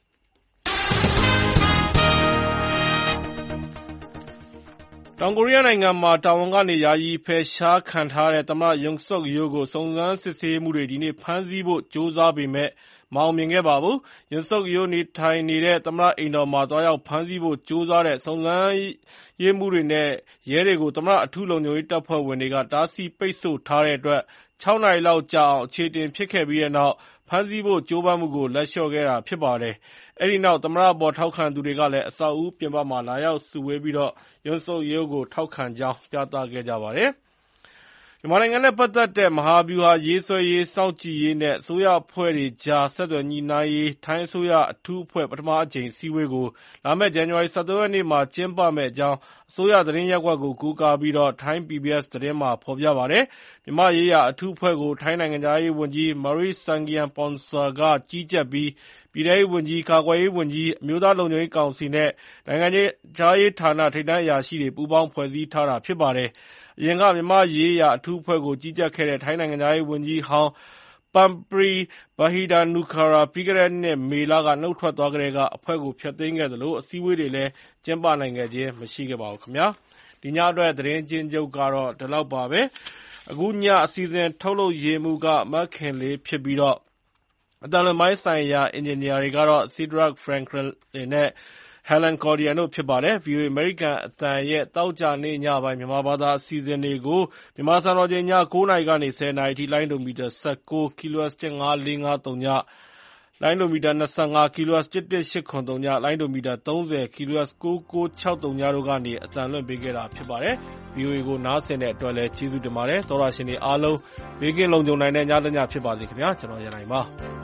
တောင်ကိုရီးယားနိုင်ငံမှာတာဝန်ကနေယာယီဖယ်ရှားခံထားတဲ့သမ္မတယွန်ဆွတ်ယိုးကိုစုံစမ်းစစ်ဆေးမှုတွေဒီနေ့ဖမ်းဆီးဖို့ကြိုးစားပေမဲ့မအောင်မြင်ခဲ့ပါဘူး။ယွန်ဆွတ်ယိုးနေထိုင်နေတဲ့သမ္မတအိမ်တော်မှာသွားရောက်ဖမ်းဆီးဖို့ကြိုးစားတဲ့စုံစမ်းရေးမှုတွေနဲ့ရဲတွေကိုသမ္မတအထူးလုံခြုံရေးတပ်ဖွဲ့ဝင်တွေကတားဆီးပိတ်ဆို့ထားတဲ့အတွက်6 နာရီလောက်ကြာအောင်အခြေတင်ဖြစ်ခဲ့ပြီးတဲ့နောက်ဖမ်းဆီးဖို့ကြိုးပမ်းမှုကိုလက်လျှော့ခဲ့တာဖြစ်ပါတယ်။အဲဒီနောက်သမ္မတအပေါ်ထောက်ခံသူတွေကလည်းအဆောက်အဦပြင်ပမှာလာရောက်စုဝေးပြီးတော့ယွန်ဆွတ်ယိုးကိုထောက်ခံကြောင်းပြသခဲ့ကြပါတယ်။မြန်မာနိုင်ငံနဲ့ပတ်သက်တဲ့မဟာဗျူဟာရေးဆွဲရေးစောင့်ကြည့်ရေးနဲ့အစိုးရအဖွဲ့တွေကြားဆက်သွယ်ညှိနှိုင်းရေးထိုင်းအစိုးရအထူးအဖွဲ့ပထမအကြိမ်အစည်းအဝေးကိုလာမယ့်ဇန်နဝါရီ 13 ရက်နေ့မှာကျင်းပမယ့်အကြောင်းအစိုးရသတင်းရပ်ကွက်ကိုကိုးကားပြီးတော့ထိုင်း PBS သတင်းမှာဖော်ပြပါတယ်။မြန်မာ့ရေးရာအထူးအဖွဲ့ကိုထိုင်းနိုင်ငံခြားရေးဝန်ကြီး Maris Sangiampongsa ကကြီးကြပ်ပြီးပြည်ထဲရေးဝန်ကြီး၊ကာကွယ်ရေးဝန်ကြီး၊အမျိုးသားလုံခြုံရေးကောင်စီနဲ့နိုင်ငံခြားရေးဌာနထိပ်တန်းအရာရှိတွေပူးပေါင်းဖွဲ့စည်းထားတာဖြစ်ပါတယ်။အရင်ကမြန်မာ့ရေးရာအထူးအဖွဲ့ကိုကြီးကြပ်ခဲ့တဲ့ထိုင်းနိုင်ငံခြားရေးဝန်ကြီးဟောင်း Parnpree Bahiddha-Nukara ပြီးခဲ့တဲ့နှစ်မေလကနုတ်ထွက်သွားကတည်းကအဖွဲ့ကိုဖျက်သိမ်းခဲ့သလိုအစည်းအဝေးတွေလည်းကျင်းပနိုင်ခဲ့ခြင်းမရှိခဲ့ပါဘူးခင်ဗျာ။ဒီညအတွက်သတင်းကျဉ်းချုပ်ကတော့ဒီလောက်ပါပဲ။အခုညအစီအစဉ်ထုတ်လုပ်ရေးမှူးကမခင်လေးဖြစ်ပြီးတော့အတန်လွန်ပိုင်းဆိုင်ရာအင်ဂျင်နီယာတွေကတော့ Cedric Franklin နဲ့ Helen Cordian တို့ဖြစ်ပါတယ်။ VOA အမေရိကန်အသံရဲ့သောကြာနေ့ညပိုင်းမြန်မာဘာသာအစီအစဉ်တွေကိုမြန်မာစံတော်ချိန်ည 9 နာရီကနေ 10 နာရီထိလိုင်းဒိုမီတာ 19 kHz 15453 လိုင်းဒိုမီတာ25 kHz 11883ညလိုင်းဒိုမီတာ30 kHz 9963တို့ကနေအသံလွှင့်ပေးခဲ့တာဖြစ်ပါတယ်။ VOA ကိုနားဆင်တဲ့အတွက်လည်းကျေးဇူးတင်ပါတယ်။သောတရှင်တွေအားလုံးဘေးကင်းလုံခြုံနိုင်တဲ့ညတညဖြစ်ပါစေခင်ဗျာ။ကျွန်တော်ရန်နိုင်ပါ